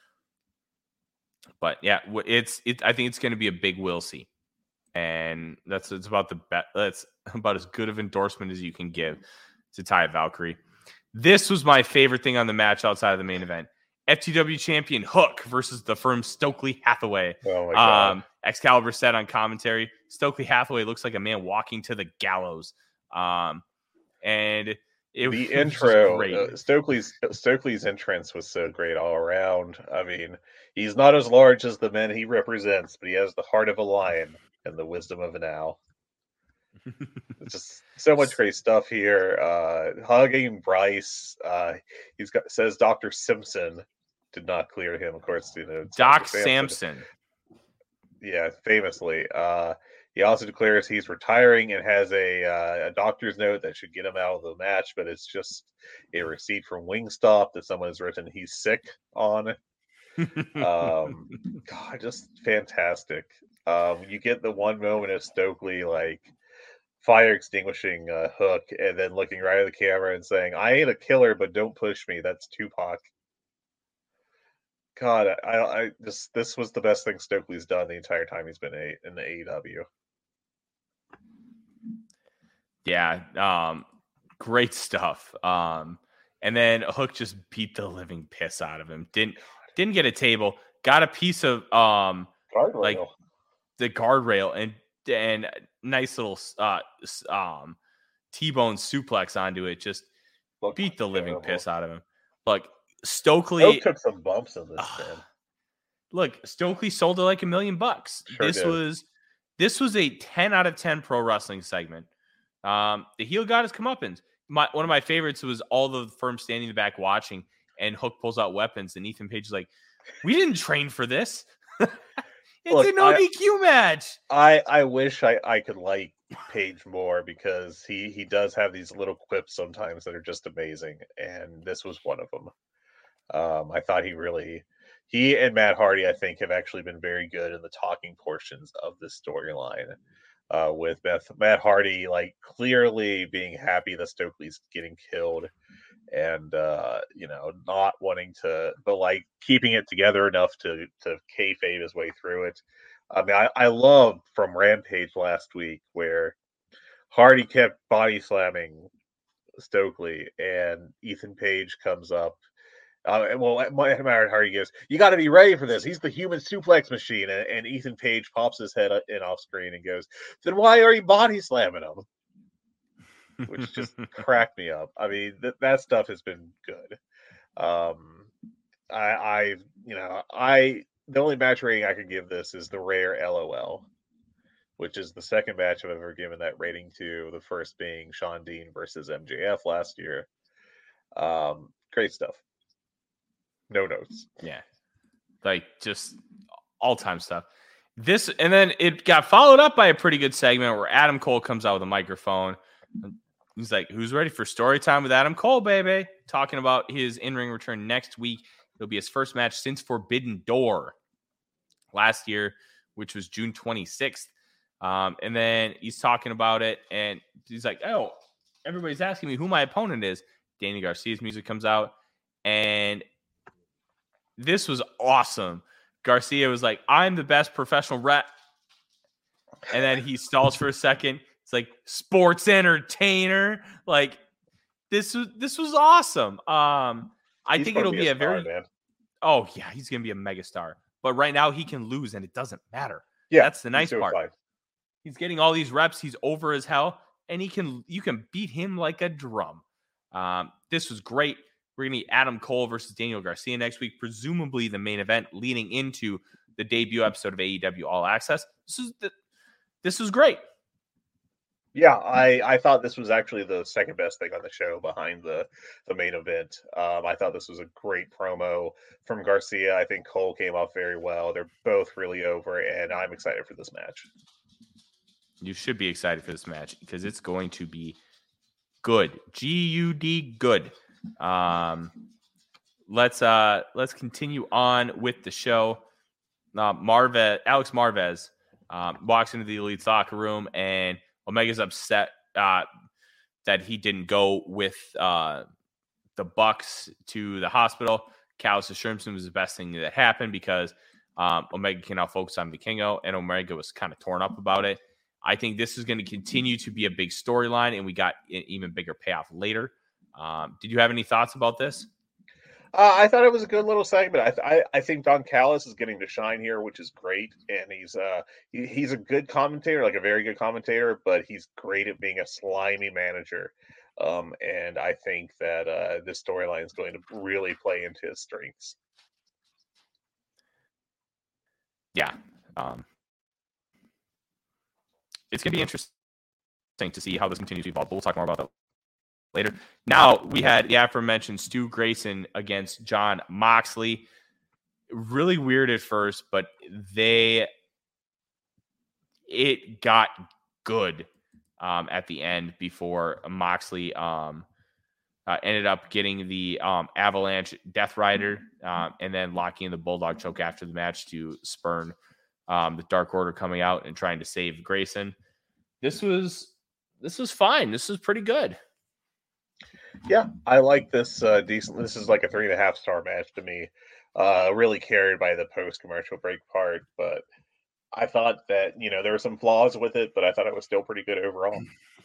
But yeah, it's it. I think it's going to be a big we'll see, and that's it's about the bet. That's about as good of endorsement as you can give to Taya Valkyrie. This was my favorite thing on the match outside of the main event. F T W champion Hook versus the firm Stokely Hathaway. Oh my God. Um, Excalibur said on commentary, Stokely Hathaway looks like a man walking to the gallows. Um, and it, the it intro, great. Uh, Stokely's Stokely's entrance was so great all around. I mean, he's not as large as the men he represents, but he has the heart of a lion and the wisdom of an owl. It's just so much great stuff here. Uh, hugging Bryce. Uh, he's got says Doctor Simpson did not clear him. Of course, you know Doc Samson. Yeah, famously. Uh, he also declares he's retiring and has a uh, a doctor's note that should get him out of the match, but it's just a receipt from Wingstop that someone has written he's sick on. um, God, just fantastic. Um, you get the one moment of Stokely like fire extinguishing uh, Hook and then looking right at the camera and saying, "I ain't a killer, but don't push me." That's Tupac. God, I, I just this was the best thing Stokely's done the entire time he's been a, in the A E W. Yeah, um, great stuff. Um, and then Hook just beat the living piss out of him. Didn't didn't get a table. Got a piece of um guardrail. like the guardrail and and nice little uh um T-bone suplex onto it. Just Look beat the living terrible. piss out of him. Look. Stokely Stoke took some bumps in this uh, man. Look, Stokely sold it like a million bucks. Sure this did. was this was a ten out of ten pro wrestling segment. Um, the heel got his comeuppance. My one of my favorites was all the firm standing in the back watching, and Hook pulls out weapons, and Ethan Page is like, "We didn't train for this. It's Look, a no D Q match." I I wish I I could like Page more because he he does have these little quips sometimes that are just amazing, and this was one of them. Um, I thought he really, he and Matt Hardy, I think, have actually been very good in the talking portions of this storyline. Uh, with Beth, Matt Hardy, like clearly being happy that Stokely's getting killed, and uh, you know, not wanting to, but like keeping it together enough to to kayfabe his way through it. I mean, I, I love from Rampage last week where Hardy kept body slamming Stokely, and Ethan Page comes up. Uh, well, Matt Hardy goes, "You got to be ready for this. He's the human suplex machine." And, and Ethan Page pops his head in off screen and goes, "Then why are you body slamming him?" Which just cracked me up. I mean, th- that stuff has been good. Um, I, I, you know, I the only match rating I could give this is the rare LOL, which is the second match I've ever given that rating to. The first being Shawn Dean versus M J F last year. Um, great stuff. No notes. Yeah. Like just all time stuff. This, and then it got followed up by a pretty good segment where Adam Cole comes out with a microphone. He's like, "Who's ready for story time with Adam Cole, baby?" Talking about his in-ring return next week. It'll be his first match since Forbidden Door last year, which was June twenty-sixth. Um, and then he's talking about it, and he's like, "Oh, everybody's asking me who my opponent is." Danny Garcia's music comes out, and this was awesome. Garcia was like, "I'm the best professional rep." And then he stalls for a second. It's like sports entertainer. Like this was this was awesome. Um, I He's think it'll gonna be a, star, very man. oh yeah, he's gonna be a megastar. But right now he can lose and it doesn't matter. Yeah, That's the nice he's part. fine. He's getting all these reps. He's over as hell, and he can you can beat him like a drum. Um, this was great. We're gonna meet Adam Cole versus Daniel Garcia next week, presumably the main event leading into the debut episode of A E W All Access. This is the, this was great. Yeah, I, I thought this was actually the second best thing on the show behind the, the main event. Um, I thought this was a great promo from Garcia. I think Cole came off very well. They're both really over, and I'm excited for this match. You should be excited for this match because it's going to be good. G U D good. Um, let's uh let's continue on with the show. Uh, Marvez, Alex Marvez um, walks into the Elite's locker room, and Omega's upset uh, that he didn't go with uh, the Bucks to the hospital. Callis assures him it was the best thing that happened because um, Omega can now focus on Vikingo, and Omega was kind of torn up about it. I think this is going to continue to be a big storyline, and we got an even bigger payoff later. Um, did you have any thoughts about this? Uh, I thought it was a good little segment. I, th- I I think Don Callis is getting to shine here, which is great, and he's uh he, he's a good commentator, like a very good commentator, but he's great at being a slimy manager. Um, and I think that uh, this storyline is going to really play into his strengths. Yeah, um, it's going to be interesting to see how this continues to evolve. But we'll talk more about that later. Now we had the aforementioned Stu Grayson against Jon Moxley. Really weird at first, but they it got good um, at the end before Moxley um, uh, ended up getting the um, Avalanche Death Rider um, and then locking in the Bulldog choke after the match to spurn um, the Dark Order coming out and trying to save Grayson. This was this was fine. This was pretty good. Yeah, I like this uh, decent. This is like a three and a half star match to me. Uh, really carried by the post commercial break part, but I thought that, you know, there were some flaws with it, but I thought it was still pretty good overall.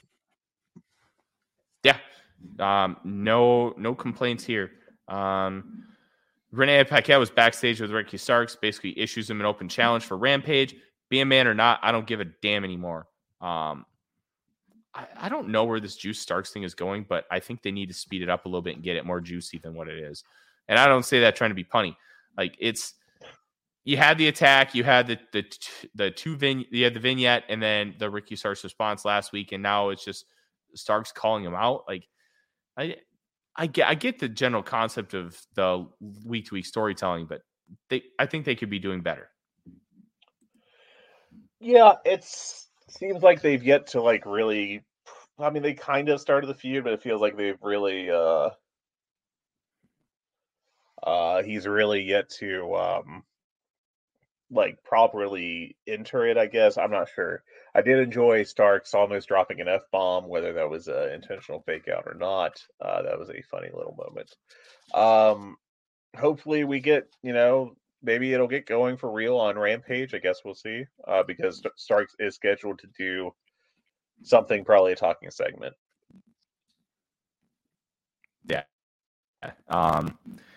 Yeah, um, no no complaints here. Um, Renee Paquette was backstage with Ricky Starks, basically issues him an open challenge for Rampage. Be a man or not, I don't give a damn anymore. Um, I, I don't know where this Juice Starks thing is going, but I think they need to speed it up a little bit and get it more juicy than what it is. And I don't say that trying to be punny. Like, it's you had the attack, you had the the the two vin, you had the vignette, and then the Ricky Starks response last week, and now it's just Starks calling him out. Like, I I get I get the general concept of the week to week storytelling, but they I think they could be doing better. Yeah, it's seems like they've yet to like really. I mean, they kind of started the feud, but it feels like they've really. uh uh He's really yet to um like properly enter it. I guess I'm not sure. I did enjoy Starks almost dropping an F bomb, whether that was an intentional fake out or not. Uh, that was a funny little moment. Um, hopefully we get, you know, maybe it'll get going for real on Rampage. I guess we'll see. Uh, because Starks is scheduled to do something, probably a talking segment. Yeah. Um,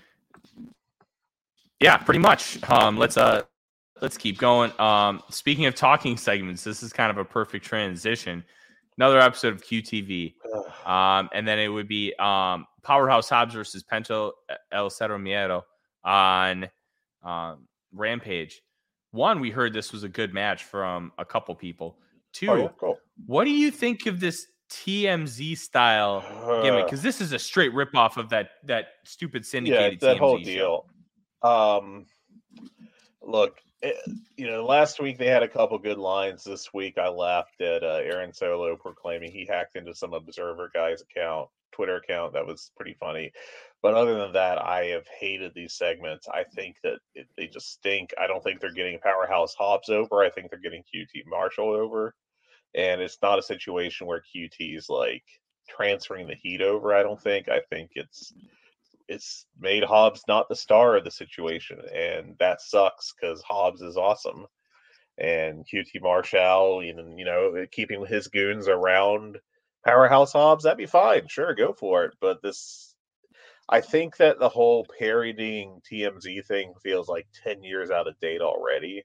yeah, pretty much. Um, let's uh, let's keep going. Um, speaking of talking segments, this is kind of a perfect transition. Another episode of Q T V, um, and then it would be um, Powerhouse Hobbs versus Pento El Cero Miedo on um, Rampage. One, we heard this was a good match from a couple people. Two, Oh, yeah, cool. What do you think of this T M Z style gimmick? Because this is a straight ripoff of that that stupid syndicated yeah, that T M Z whole show. deal. Um, look, it, you know, last week they had a couple good lines. This week I laughed at uh, Aaron Solo proclaiming he hacked into some Observer guy's account, Twitter account. That was pretty funny. But other than that, I have hated these segments. I think that it, they just stink. I don't think they're getting Powerhouse Hobbs over. I think they're getting Q T Marshall over. And it's not a situation where Q T is like transferring the heat over. I don't think. I think it's it's made Hobbs not the star of the situation, and that sucks because Hobbs is awesome. And Q T Marshall, even you know, keeping his goons around Powerhouse Hobbs, that'd be fine. Sure, go for it. But this, I think that the whole parodying T M Z thing feels like ten years out of date already.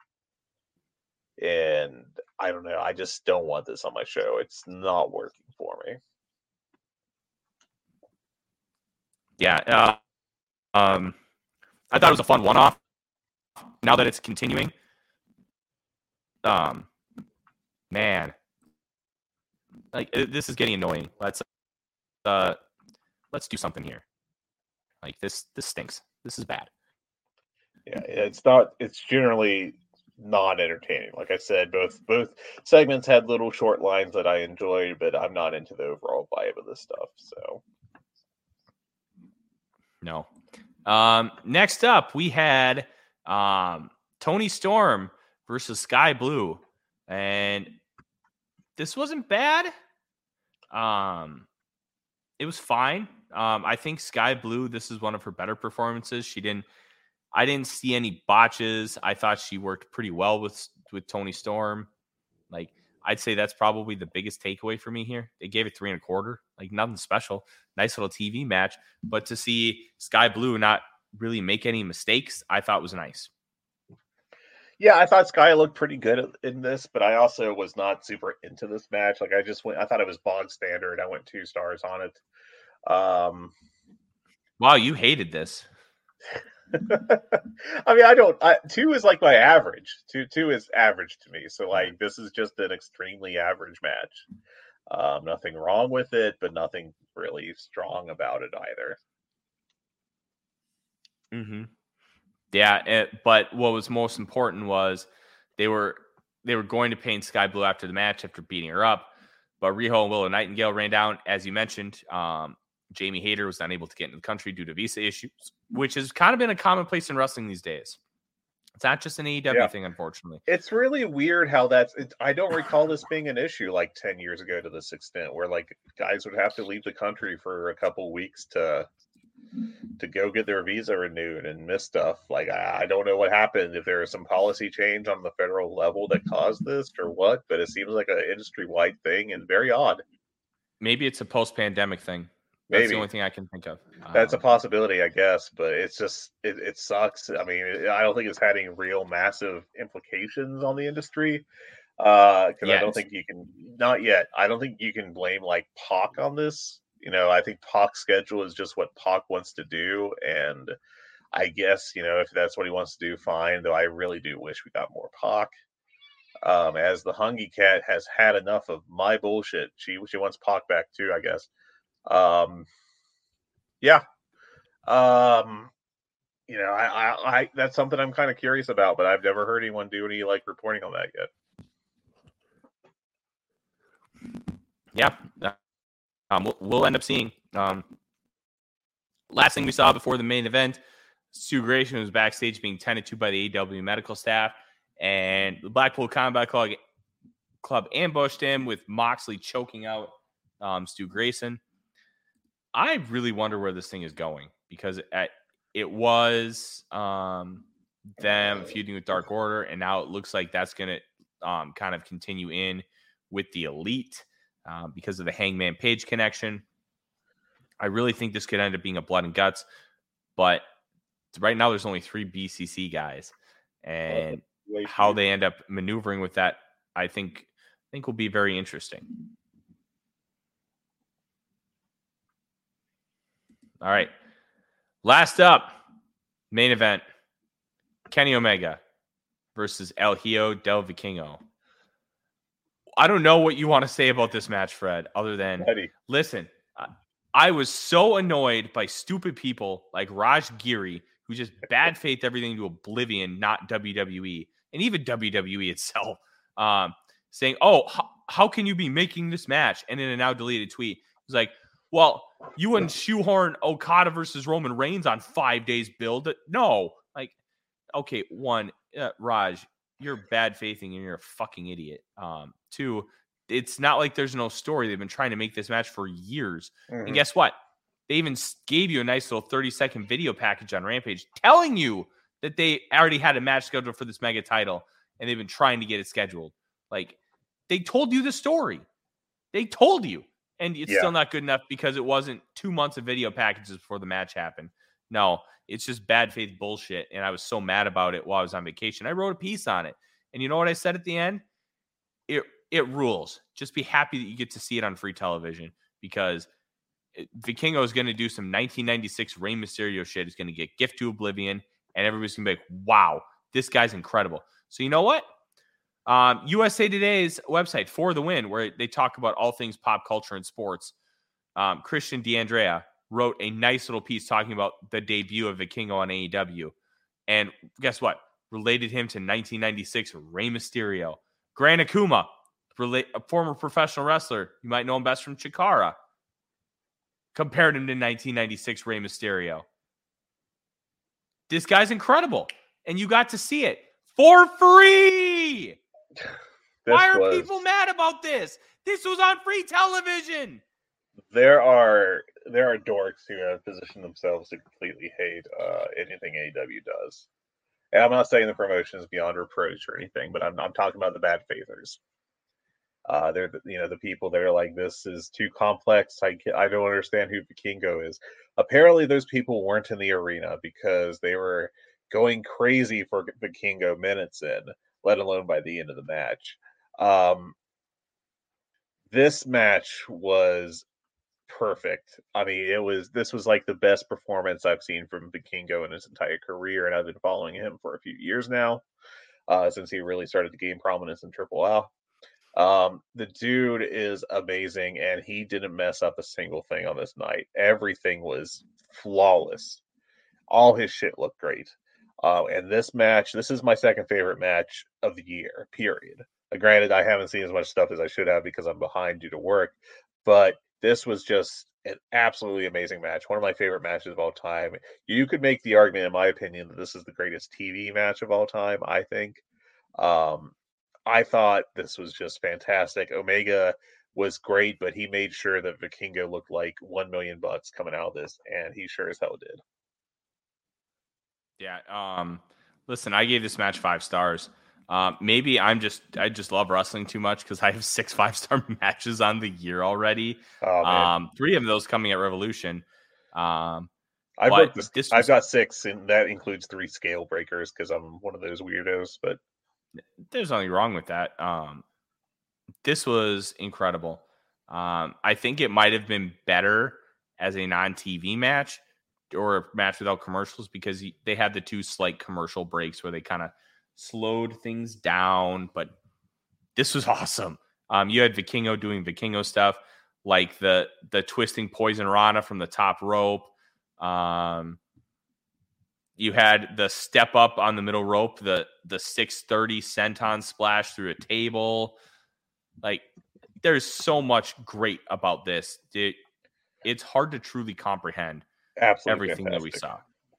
And I don't know. I just don't want this on my show. It's not working for me. Yeah. Uh, um, I thought it was a fun one-off. Now that it's continuing, um, man, like it, this is getting annoying. Let's uh, let's do something here. Like this, this stinks. This is bad. Yeah, it's not. It's generally not entertaining. Like I said, both both segments had little short lines that I enjoyed, but I'm not into the overall vibe of this stuff. So no. Um, next up, we had um, Toni Storm versus Sky Blue, and this wasn't bad. Um, it was fine. Um, I think Sky Blue, this is one of her better performances. She didn't. I didn't see any botches. I thought she worked pretty well with with Toni Storm. Like, I'd say that's probably the biggest takeaway for me here. They gave it three and a quarter. Like, nothing special. Nice little T V match. But to see Sky Blue not really make any mistakes, I thought was nice. yeah, I thought Sky looked pretty good in this, but I also was not super into this match. Like, I just went. I thought it was bog standard. I went two stars on it. Um, wow, you hated this. I mean, I don't. I, two is like my average. Two, two is average to me. So, like, this is just an extremely average match. Um, nothing wrong with it, but nothing really strong about it either. Mm-hmm. Yeah, it, but what was most important was they were they were going to paint Sky Blue after the match after beating her up, but Riho and Willow Nightingale ran down, as you mentioned. Um, Jamie Hayter was unable to get into the country due to visa issues, which has kind of been a commonplace in wrestling these days. It's not just an A E W yeah. thing, unfortunately. It's really weird how that's. It, I don't recall this being an issue like ten years ago to this extent, where like guys would have to leave the country for a couple weeks to to go get their visa renewed and miss stuff. Like I, I don't know what happened, if there was some policy change on the federal level that caused this or what, but it seems like an industry wide thing and very odd. Maybe it's a post pandemic thing. That's Maybe. the only thing I can think of. That's um, a possibility, I guess, but it's just, it, it sucks. I mean, I don't think it's had any real massive implications on the industry. Uh, because I don't think you can, not yet. I don't think you can blame like Pac on this. You know, I think Pac's schedule is just what Pac wants to do. And I guess, you know, if that's what he wants to do, fine. Though I really do wish we got more Pac. Um, as the Hungry Cat has had enough of my bullshit. She, she wants Pac back too, I guess. Um, yeah. Um, you know, I, I, I, that's something I'm kind of curious about, but I've never heard anyone do any like reporting on that yet. Yeah. Um, we'll, we'll end up seeing, um, last thing we saw before the main event, Stu Grayson was backstage being tended to by the A E W medical staff, and the Blackpool Combat Club, Club ambushed him with Moxley choking out, um, Stu Grayson. I really wonder where this thing is going, because at, it was um, them feuding with Dark Order, and now it looks like that's going to um, kind of continue in with the Elite uh, because of the Hangman Page connection. I really think this could end up being a blood and guts, but right now there's only three B C C guys, and how they end up maneuvering with that, I think, I think will be very interesting. All right. Last up, main event, Kenny Omega versus El Hijo del Vikingo. I don't know what you want to say about this match, Fred, other than, Ready. listen, I was so annoyed by stupid people like Raj Giri, who just bad faith everything to oblivion, not W W E, and even W W E itself, um, saying, oh, h- how can you be making this match? And in a now deleted tweet, it was like, well, you wouldn't shoehorn Okada versus Roman Reigns on five days build. No, like, okay, one, uh, Raj, you're bad faithing and you're a fucking idiot. Um, two, it's not like there's no story. They've been trying to make this match for years. Mm-hmm. And guess what? They even gave you a nice little thirty second video package on Rampage telling you that they already had a match scheduled for this mega title and they've been trying to get it scheduled. Like, they told you the story. They told you. And it's yeah. still not good enough because it wasn't two months of video packages before the match happened. No, it's just bad faith bullshit. And I was so mad about it while I was on vacation. I wrote a piece on it. And you know what I said at the end? It it rules. Just be happy that you get to see it on free television, because Vikingo is going to do some nineteen ninety-six Rey Mysterio shit. He's going to get Gift to Oblivion, and everybody's going to be like, wow, this guy's incredible. So you know what? Um, U S A Today's website, For the Win, where they talk about all things pop culture and sports, um, Christian D'Andrea wrote a nice little piece talking about the debut of Vikingo on A E W. And guess what? Related him to nineteen ninety-six Rey Mysterio. Gran Akuma, relate, a former professional wrestler. You might know him best from Chikara. Compared him to nineteen ninety-six Rey Mysterio. This guy's incredible. And you got to see it for free. Why are was, people mad about this? This was on free television. There are there are dorks who have positioned themselves to completely hate uh, anything A E W does. And I'm not saying the promotion is beyond reproach or anything, but I'm I'm talking about the bad faithers. Uh, they're the, you know the people that are like, this is too complex. I I don't understand who Vikingo is. Apparently, those people weren't in the arena because they were going crazy for Vikingo minutes in, let alone by the end of the match. Um, this match was perfect. I mean, it was this was like the best performance I've seen from Vikingo in his entire career, and I've been following him for a few years now, uh, since he really started to gain prominence in Triple L. Um, the dude is amazing, and he didn't mess up a single thing on this night. Everything was flawless. All his shit looked great. Uh, and this match, this is my second favorite match of the year, period. Uh, granted, I haven't seen as much stuff as I should have because I'm behind due to work, but this was just an absolutely amazing match. One of my favorite matches of all time. You could make the argument, in my opinion, that this is the greatest T V match of all time, I think. Um, I thought this was just fantastic. Omega was great, but he made sure that Vikingo looked like one million bucks coming out of this, and he sure as hell did. Yeah. Um, listen, I gave this match five stars. Um, maybe I'm just, I just love wrestling too much because I have six five-star matches on the year already. Oh, um, three of those coming at Revolution. Um, I broke this, this I've was, got six, and that includes three scale breakers because I'm one of those weirdos, but there's nothing wrong with that. Um, this was incredible. Um, I think it might have been better as a non-T V match or a match without commercials because they had the two slight commercial breaks where they kind of slowed things down, but this was awesome. Um, you had Vikingo doing Vikingo stuff like the the twisting Poison Rana from the top rope. Um, you had the step up on the middle rope, the the six thirty senton splash through a table. Like, there's so much great about this. It, it's hard to truly comprehend Absolutely everything fantastic. that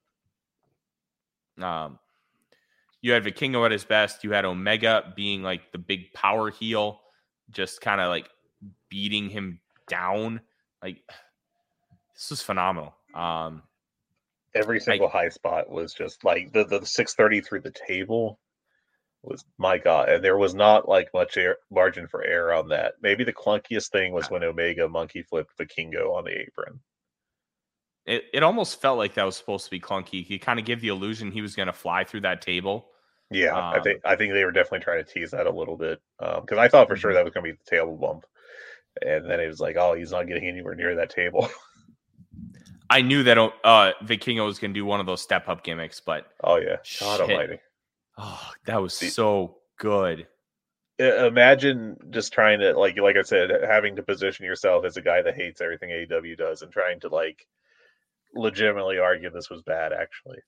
we saw. Um, you had Vikingo at his best. You had Omega being like the big power heel, just kind of like beating him down. Like, this was phenomenal. Um, Every single I, high spot was just like the, the six thirty through the table was my God, and there was not like much air, margin for error on that. Maybe the clunkiest thing was when Omega monkey flipped Vikingo on the apron. It it almost felt like that was supposed to be clunky. He kind of gave the illusion he was going to fly through that table. Yeah, um, I think I think they were definitely trying to tease that a little bit because um, I thought for mm-hmm. sure that was going to be the table bump, and then it was like, oh, he's not getting anywhere near that table. I knew that uh, Vikingo was going to do one of those step up gimmicks, but oh yeah, God almighty. Oh, that was so good. Imagine just trying to, like, like I said, having to position yourself as a guy that hates everything A E W does and trying to, like, legitimately argue this was bad, actually.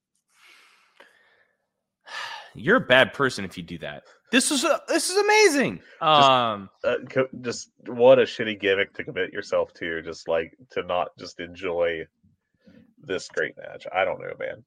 You're a bad person if you do that. This was uh, this is amazing. Just, um, uh, co- just what a shitty gimmick to commit yourself to, just, like, to not just enjoy this great match. I don't know, man.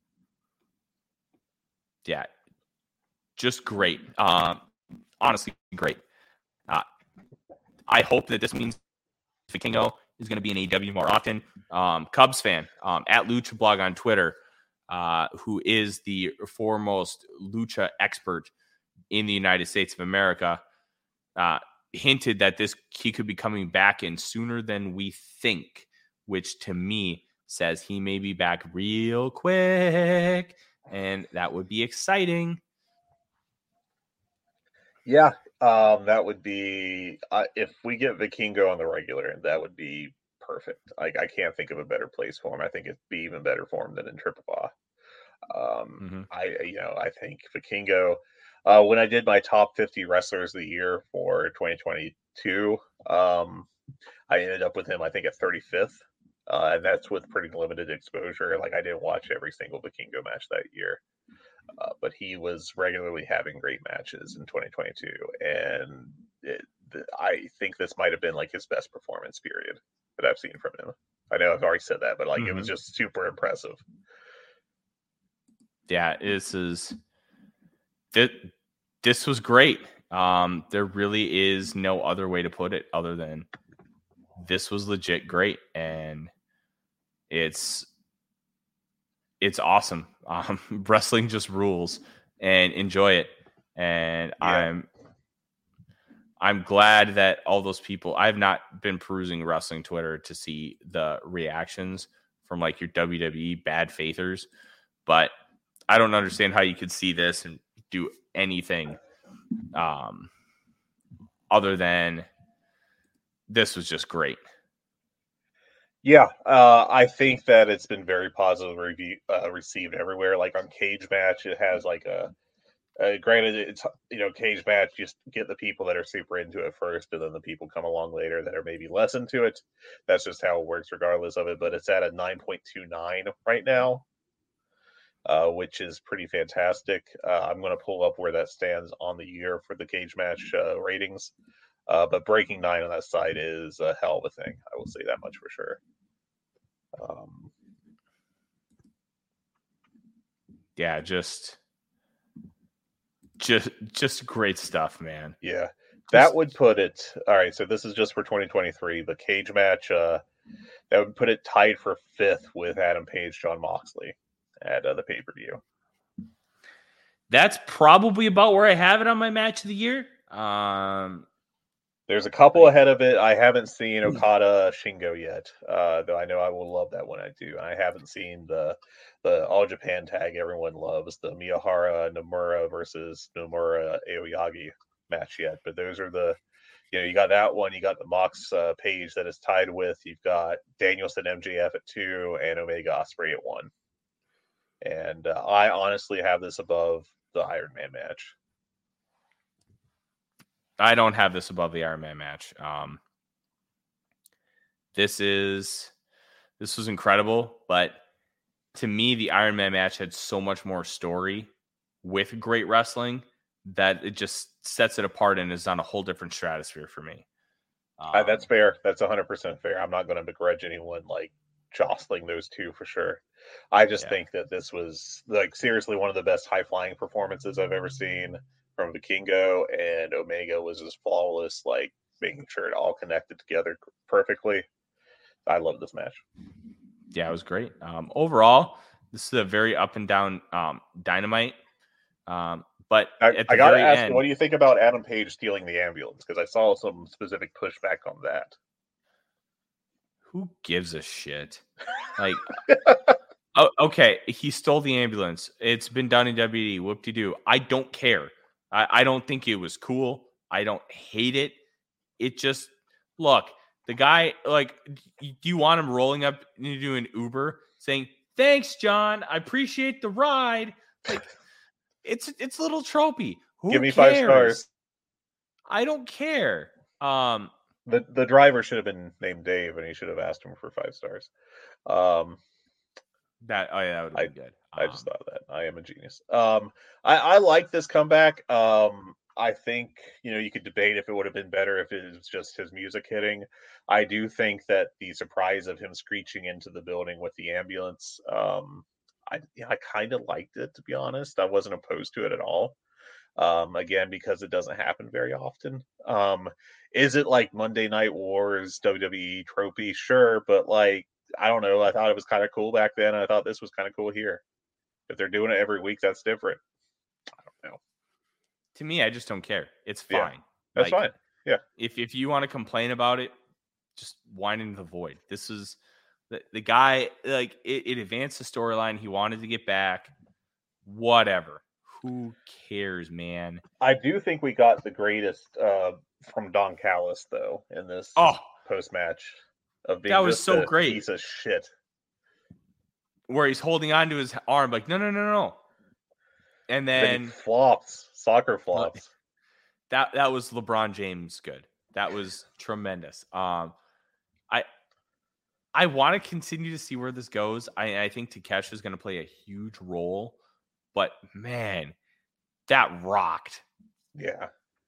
Yeah. Just great. Um, honestly, great. Uh, I hope that this means Vikingo is going to be in A E W more often. Um, Cubs fan, um, at Lucha Blog on Twitter, uh, who is the foremost Lucha expert in the United States of America, uh, hinted that this he could be coming back in sooner than we think, which to me says he may be back real quick, and that would be exciting. Yeah, um, that would be uh, if we get Vikingo on the regular, that would be perfect. Like, I can't think of a better place for him. I think it'd be even better for him than in Triple A. Um, mm-hmm. I, you know, I think Vikingo. Uh, when I did my top fifty wrestlers of the year for twenty twenty-two, um, I ended up with him, I think, at thirty-fifth, uh, and that's with pretty limited exposure. Like, I didn't watch every single Vikingo match that year. Uh, but he was regularly having great matches in twenty twenty-two, and it, the, I think this might have been like his best performance period that I've seen from him. I know I've already said that, but like mm-hmm. it was just super impressive. Yeah, this is this, this was great. Um, there really is no other way to put it other than this was legit great, and it's. It's awesome. Um, wrestling just rules, and enjoy it. And yeah. I'm, I'm glad that all those people. I've not been perusing wrestling Twitter to see the reactions from like your W W E bad faithers, but I don't understand how you could see this and do anything, um, other than this was just great. Yeah, uh, I think that it's been very positive review, uh, received everywhere. Like on Cage Match, it has like a, a granted, it's, you know, Cage Match, just get the people that are super into it first, and then the people come along later that are maybe less into it. That's just how it works regardless of it, but it's at a nine point two nine right now, uh, which is pretty fantastic. Uh, I'm going to pull up where that stands on the year for the Cage Match uh, ratings. Uh, but breaking nine on that site is a hell of a thing. I will say that much for sure. Um, yeah, just, just, just great stuff, man. Yeah, that just, would put it. All right, so this is just for twenty twenty-three. The Cage Match, uh, that would put it tied for fifth with Adam Page, Jon Moxley at uh, the pay per view. That's probably about where I have it on my match of the year. Um. There's a couple ahead of it. I haven't seen Okada Shingo yet, uh, though I know I will love that when I do. I haven't seen the the All Japan tag everyone loves, the Miyahara Nomura versus Nomura Aoyagi match yet. But those are the, you know, you got that one. You got the Mox uh, Page that is tied with. You've got Danielson M J F at two and Omega Ospreay at one. And uh, I honestly have this above the Iron Man match. I don't have this above the Iron Man match. Um, this is this was incredible, but to me, the Iron Man match had so much more story with great wrestling that it just sets it apart and is on a whole different stratosphere for me. Um, uh, that's fair. That's one hundred percent fair. I'm not going to begrudge anyone like jostling those two for sure. I just yeah. think that this was like seriously one of the best high flying performances I've ever seen from Vikingo, and Omega was just flawless, like making sure it all connected together perfectly. I love this match. Yeah, it was great. Um, overall, this is a very up and down um, Dynamite. Um, But I, at the I gotta very ask end, you, what do you think about Adam Page stealing the ambulance? Because I saw some specific pushback on that. who gives a shit? Like, oh, okay, he stole the ambulance. It's been done in W W E. Whoop-de-doo. I don't care. I, I don't think it was cool. I don't hate it. It just, look, the guy, like, do you want him rolling up into an Uber saying, thanks, John, I appreciate the ride? Like, it's it's a little tropey. Who Give me cares? five stars. I don't care. Um, The the driver should have been named Dave, and he should have asked him for five stars. Um, that oh yeah, that would I- have been good. I just Um, thought of that. I am a genius. Um, I, I like this comeback. Um, I think, you know, you could debate if it would have been better if it was just his music hitting. I do think that the surprise of him screeching into the building with the ambulance, um, I yeah, I kind of liked it, to be honest. I wasn't opposed to it at all. Um, again, because it doesn't happen very often. Um, is it like Monday Night Wars, W W E trophy? Sure, but like, I don't know. I thought it was kind of cool back then. I thought this was kind of cool here. If they're doing it every week, that's different. I don't know. to me, I just don't care. It's Yeah, fine. That's Like, fine. Yeah. If if you want to complain about it, just whine into the void. This is the, the guy, like, it, it advanced the storyline. He wanted to get back. Whatever. Who cares, man? I do think we got the greatest uh, from Don Callis, though, in this Oh, post match of being that was just so a great. piece of shit. Where he's holding on to his arm, like, no, no, no, no. And Then he then flops, soccer flops. that that was LeBron James good. That was tremendous. Um, I I want to continue to see where this goes. I, I think Takeshi is going to play a huge role, but man, that rocked. Yeah.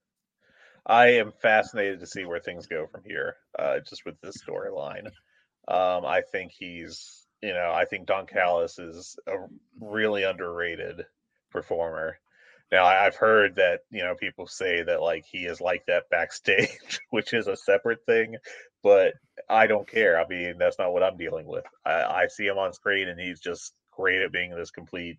I am fascinated to see where things go from here, uh, just with this storyline. Um, I think he's, you know, I think Don Callis is a really underrated performer. Now, I- I've heard that, you know, people say that, like, he is like that backstage, which is a separate thing, but I don't care. I mean, that's not what I'm dealing with. I, I see him on screen, and he's just great at being this complete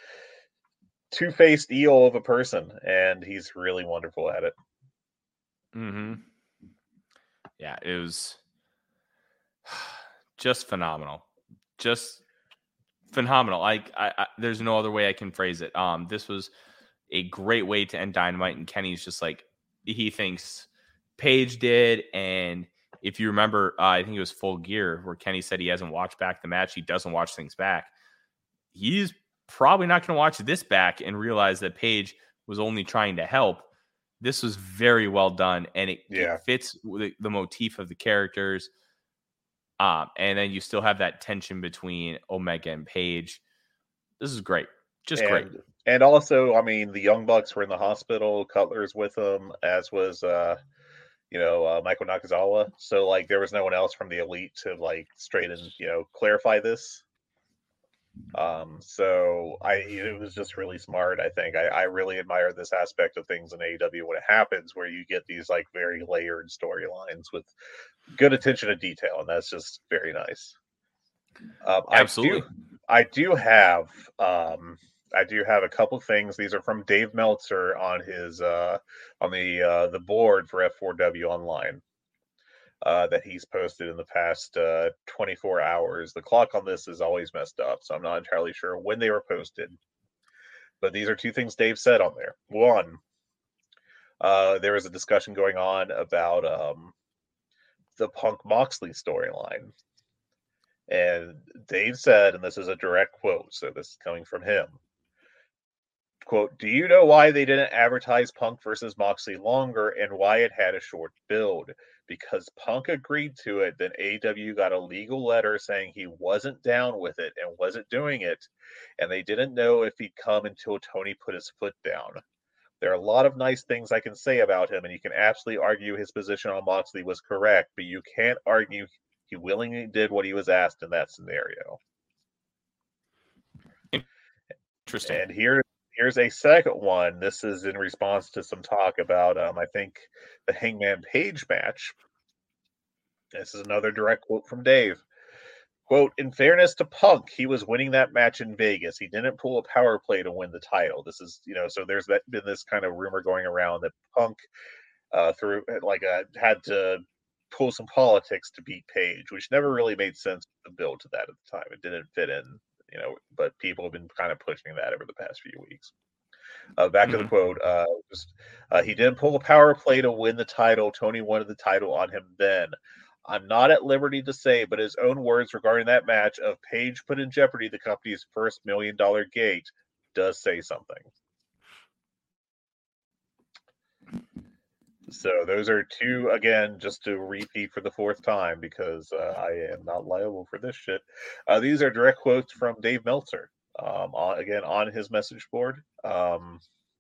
two-faced eel of a person, and he's really wonderful at it. Mm-hmm. Yeah, it was just phenomenal. Just phenomenal. Like, I, I, there's no other way I can phrase it. Um, this was a great way to end Dynamite, and Kenny's just like, he thinks Paige did, and if you remember, uh, I think it was Full Gear where Kenny said he hasn't watched back the match. He doesn't watch things back. He's probably not going to watch this back and realize that Paige was only trying to help. This was very well done, and it, Yeah. it fits the, the motif of the characters. Um, and then you still have that tension between Omega and Paige. This is great. Just and, great. And also, I mean, the Young Bucks were in the hospital. Cutler's with them, as was, uh, you know, uh, Michael Nakazawa. So, like, there was no one else from the Elite to, like, straight and, you know, clarify this. Um, so I, it was just really smart. I think I, I really admire this aspect of things in A E W when it happens, where you get these like very layered storylines with good attention to detail, and that's just very nice. Um, Absolutely. I do, I do have, um, I do have a couple things. These are from Dave Meltzer on his uh, on the uh, the board for F four W Online. Uh, that he's posted in the past uh, twenty-four hours. The clock on this is always messed up, so I'm not entirely sure when they were posted. But these are two things Dave said on there. One, uh, there was a discussion going on about um, the Punk Moxley storyline. And Dave said, and this is a direct quote, so this is coming from him, quote, "Do you know why they didn't advertise Punk versus Moxley longer and why it had a short build? Because Punk agreed to it, then A E W got a legal letter saying he wasn't down with it and wasn't doing it, and they didn't know if he'd come until Tony put his foot down. There are a lot of nice things I can say about him, and you can absolutely argue his position on Moxley was correct, but you can't argue he willingly did what he was asked in that scenario." Interesting. And here, here's a second one. This is in response to some talk about, um, I think, the Hangman Page match. This is another direct quote from Dave. Quote, in fairness to Punk, he was winning that match in Vegas. He didn't pull a power play to win the title. This is, you know, so there's been this kind of rumor going around that Punk uh, through like uh, had to pull some politics to beat Page, which never really made sense to build to that at the time. It didn't fit in, you know, but people have been kind of pushing that over the past few weeks. Uh, back mm-hmm. to the quote, uh, just, uh, he didn't pull a power play to win the title. Tony wanted the title on him then. I'm not at liberty to say, but his own words regarding that match of Page put in jeopardy the company's first million dollar gate does say something. So those are two, again, just to repeat for the fourth time, because uh, I am not liable for this shit. Uh, these are direct quotes from Dave Meltzer, um, on, again, on his message board. Um,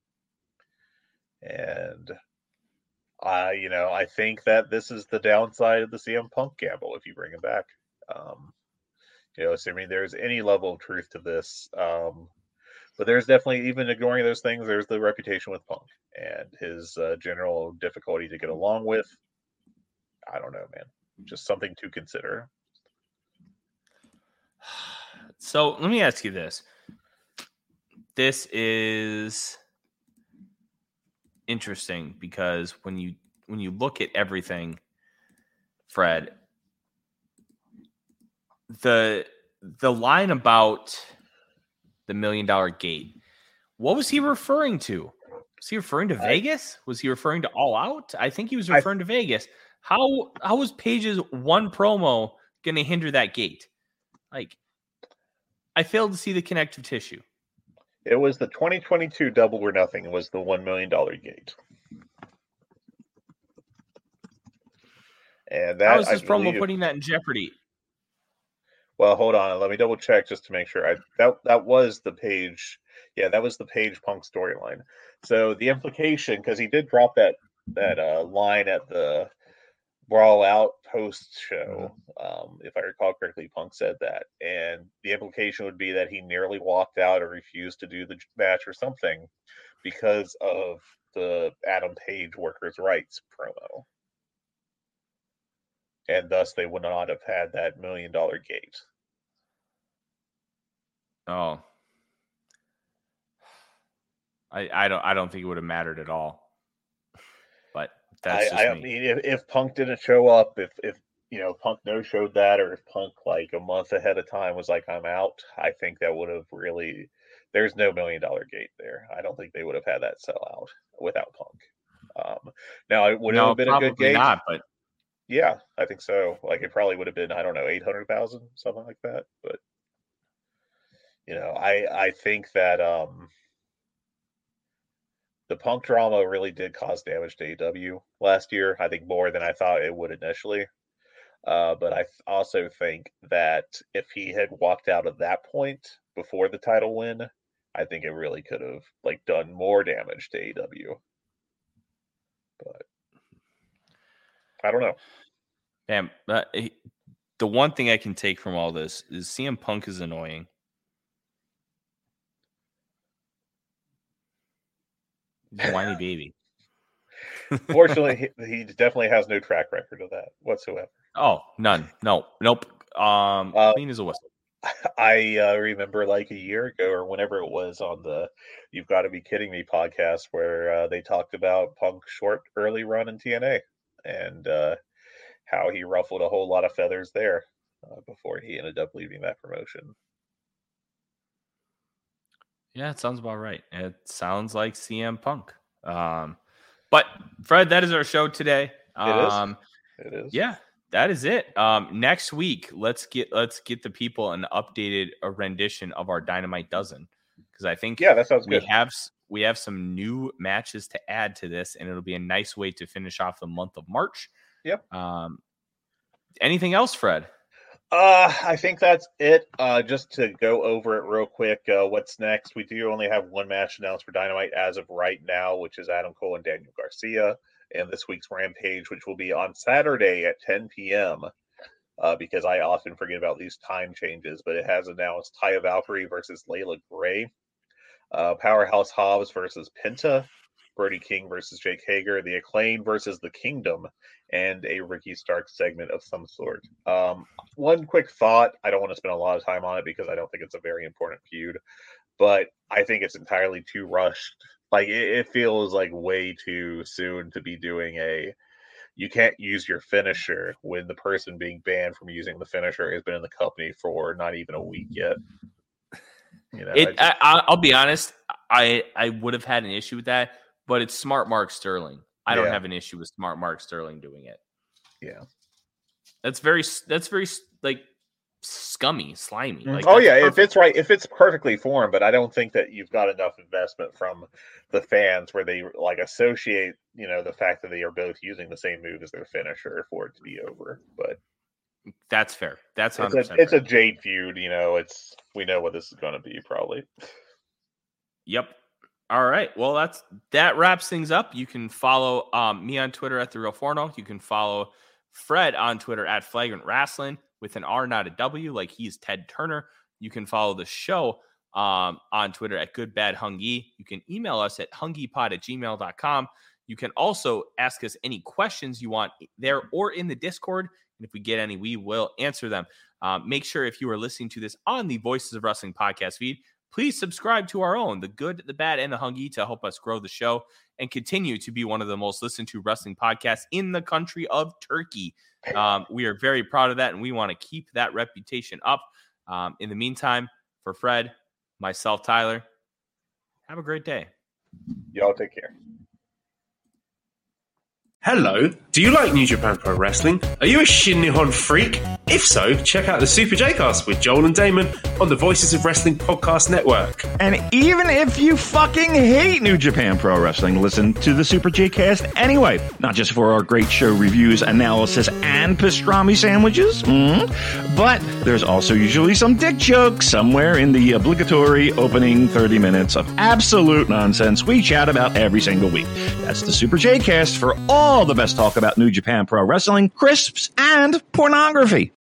and... Uh, you know, I think that this is the downside of the C M Punk gamble if you bring him back. Um, you know, assuming there's any level of truth to this. Um, but there's definitely, even ignoring those things, there's the reputation with Punk and his uh, general difficulty to get along with. I don't know, man. Just something to consider. So let me ask you this. This is... interesting because when you when you look at everything, Fred, the the line about the million dollar gate, what was he referring to? Was he referring to I, Vegas? Was he referring to All Out? I think he was referring I, to Vegas. How how was Page's one promo going to hinder that gate? Like, I failed to see the connective tissue. It was the twenty twenty-two Double or Nothing was the one million dollar gate. And that, how is this I promo believe, putting that in jeopardy? Well, hold on. Let me double check just to make sure. I that that was the Page. Yeah, that was the Page Punk storyline. So the implication, because he did drop that that uh, line at the Brawl Out post show, um, if I recall correctly, Punk said that, and the implication would be that he nearly walked out or refused to do the match or something because of the Adam Page workers' rights promo, and thus they would not have had that million dollar gate. Oh, I I don't I don't think it would have mattered at all, but. That's just I, I me. mean, if, if Punk didn't show up, if, if you know, Punk no showed that, or if Punk like a month ahead of time was like, I'm out, I think that would have really, there's no million dollar gate there. I don't think they would have had that sell out without Punk. Um, now, it would no, have been a good gate. Not, but yeah, I think so. Like, it probably would have been, I don't know, eight hundred thousand, something like that. But, you know, I, I think that, um, the Punk drama really did cause damage to A E W last year. I think more than I thought it would initially. Uh, but I th- also think that if he had walked out at that point before the title win, I think it really could have like done more damage to A E W. But I don't know. Damn, uh, the one thing I can take from all this is C M Punk is annoying. He's a whiny baby. Fortunately, he, he definitely has no track record of that whatsoever. Oh, none. No, nope. Um, uh, clean as a whistle. I uh, remember like a year ago or whenever it was on the You've Got to Be Kidding Me podcast where uh, they talked about Punk's short early run in T N A and uh, how he ruffled a whole lot of feathers there uh, before he ended up leaving that promotion. Yeah, it sounds about right. It sounds like C M Punk. Um, but Fred, that is our show today. Um, it is. It is. Yeah, that is it. Um, next week, let's get let's get the people an updated a rendition of our Dynamite Dozen because I think yeah, that sounds we good. have we have some new matches to add to this, and it'll be a nice way to finish off the month of March. Yep. Um, anything else, Fred? Uh, I think that's it. Uh, just to go over it real quick, uh, what's next? We do only have one match announced for Dynamite as of right now, which is Adam Cole and Daniel Garcia, and this week's Rampage, which will be on Saturday at ten p.m. Uh, because I often forget about these time changes, but it has announced Taya Valkyrie versus Layla Gray, uh, Powerhouse Hobbs versus Penta, Brody King versus Jake Hager, the Acclaim versus the Kingdom, and a Ricky Starks segment of some sort. Um, one quick thought. I don't want to spend a lot of time on it because I don't think it's a very important feud, but I think it's entirely too rushed. Like, it, it feels like way too soon to be doing a, you can't use your finisher when the person being banned from using the finisher has been in the company for not even a week yet. You know, it, I just, I, I'll be honest. I, I would have had an issue with that, but it's Smart Mark Sterling. I don't Yeah. have an issue with Smart Mark Sterling doing it. yeah. That's very, that's very like scummy, slimy. Like, oh that's yeah, if perfect. it's right, if it's perfectly formed, but I don't think that you've got enough investment from the fans where they like associate, you know, the fact that they are both using the same move as their finisher for it to be over. But That's fair. That's one it's hundred a percent it's fair. a Jade feud, you know. It's we know what this is going to be probably. Yep. All right. Well, that's that wraps things up. You can follow um, me on Twitter at The Real Forno. You can follow Fred on Twitter at Flagrant Wrestling with an R, not a W, like he's Ted Turner. You can follow the show um, on Twitter at Good Bad Hungy. You can email us at hungypod at gmail dot com. You can also ask us any questions you want there or in the Discord. And if we get any, we will answer them. Um, make sure if you are listening to this on the Voices of Wrestling podcast feed, please subscribe to our own, the Good, the Bad, and the Hungy, to help us grow the show and continue to be one of the most listened to wrestling podcasts in the country of Turkey. Um, we are very proud of that, and we want to keep that reputation up. Um, in the meantime, for Fred, myself, Tyler, have a great day. Y'all take care. Hello, do you like New Japan Pro Wrestling? Are you a Shin Nihon freak? If so, check out the Super J-Cast with Joel and Damon on the Voices of Wrestling Podcast Network. And even if you fucking hate New Japan Pro Wrestling, listen to the Super J-Cast anyway. Not just for our great show reviews, analysis, and pastrami sandwiches, mm, but there's also usually some dick jokes somewhere in the obligatory opening thirty minutes of absolute nonsense we chat about every single week. That's the Super J-Cast for all the best talk about New Japan Pro Wrestling, crisps, and pornography.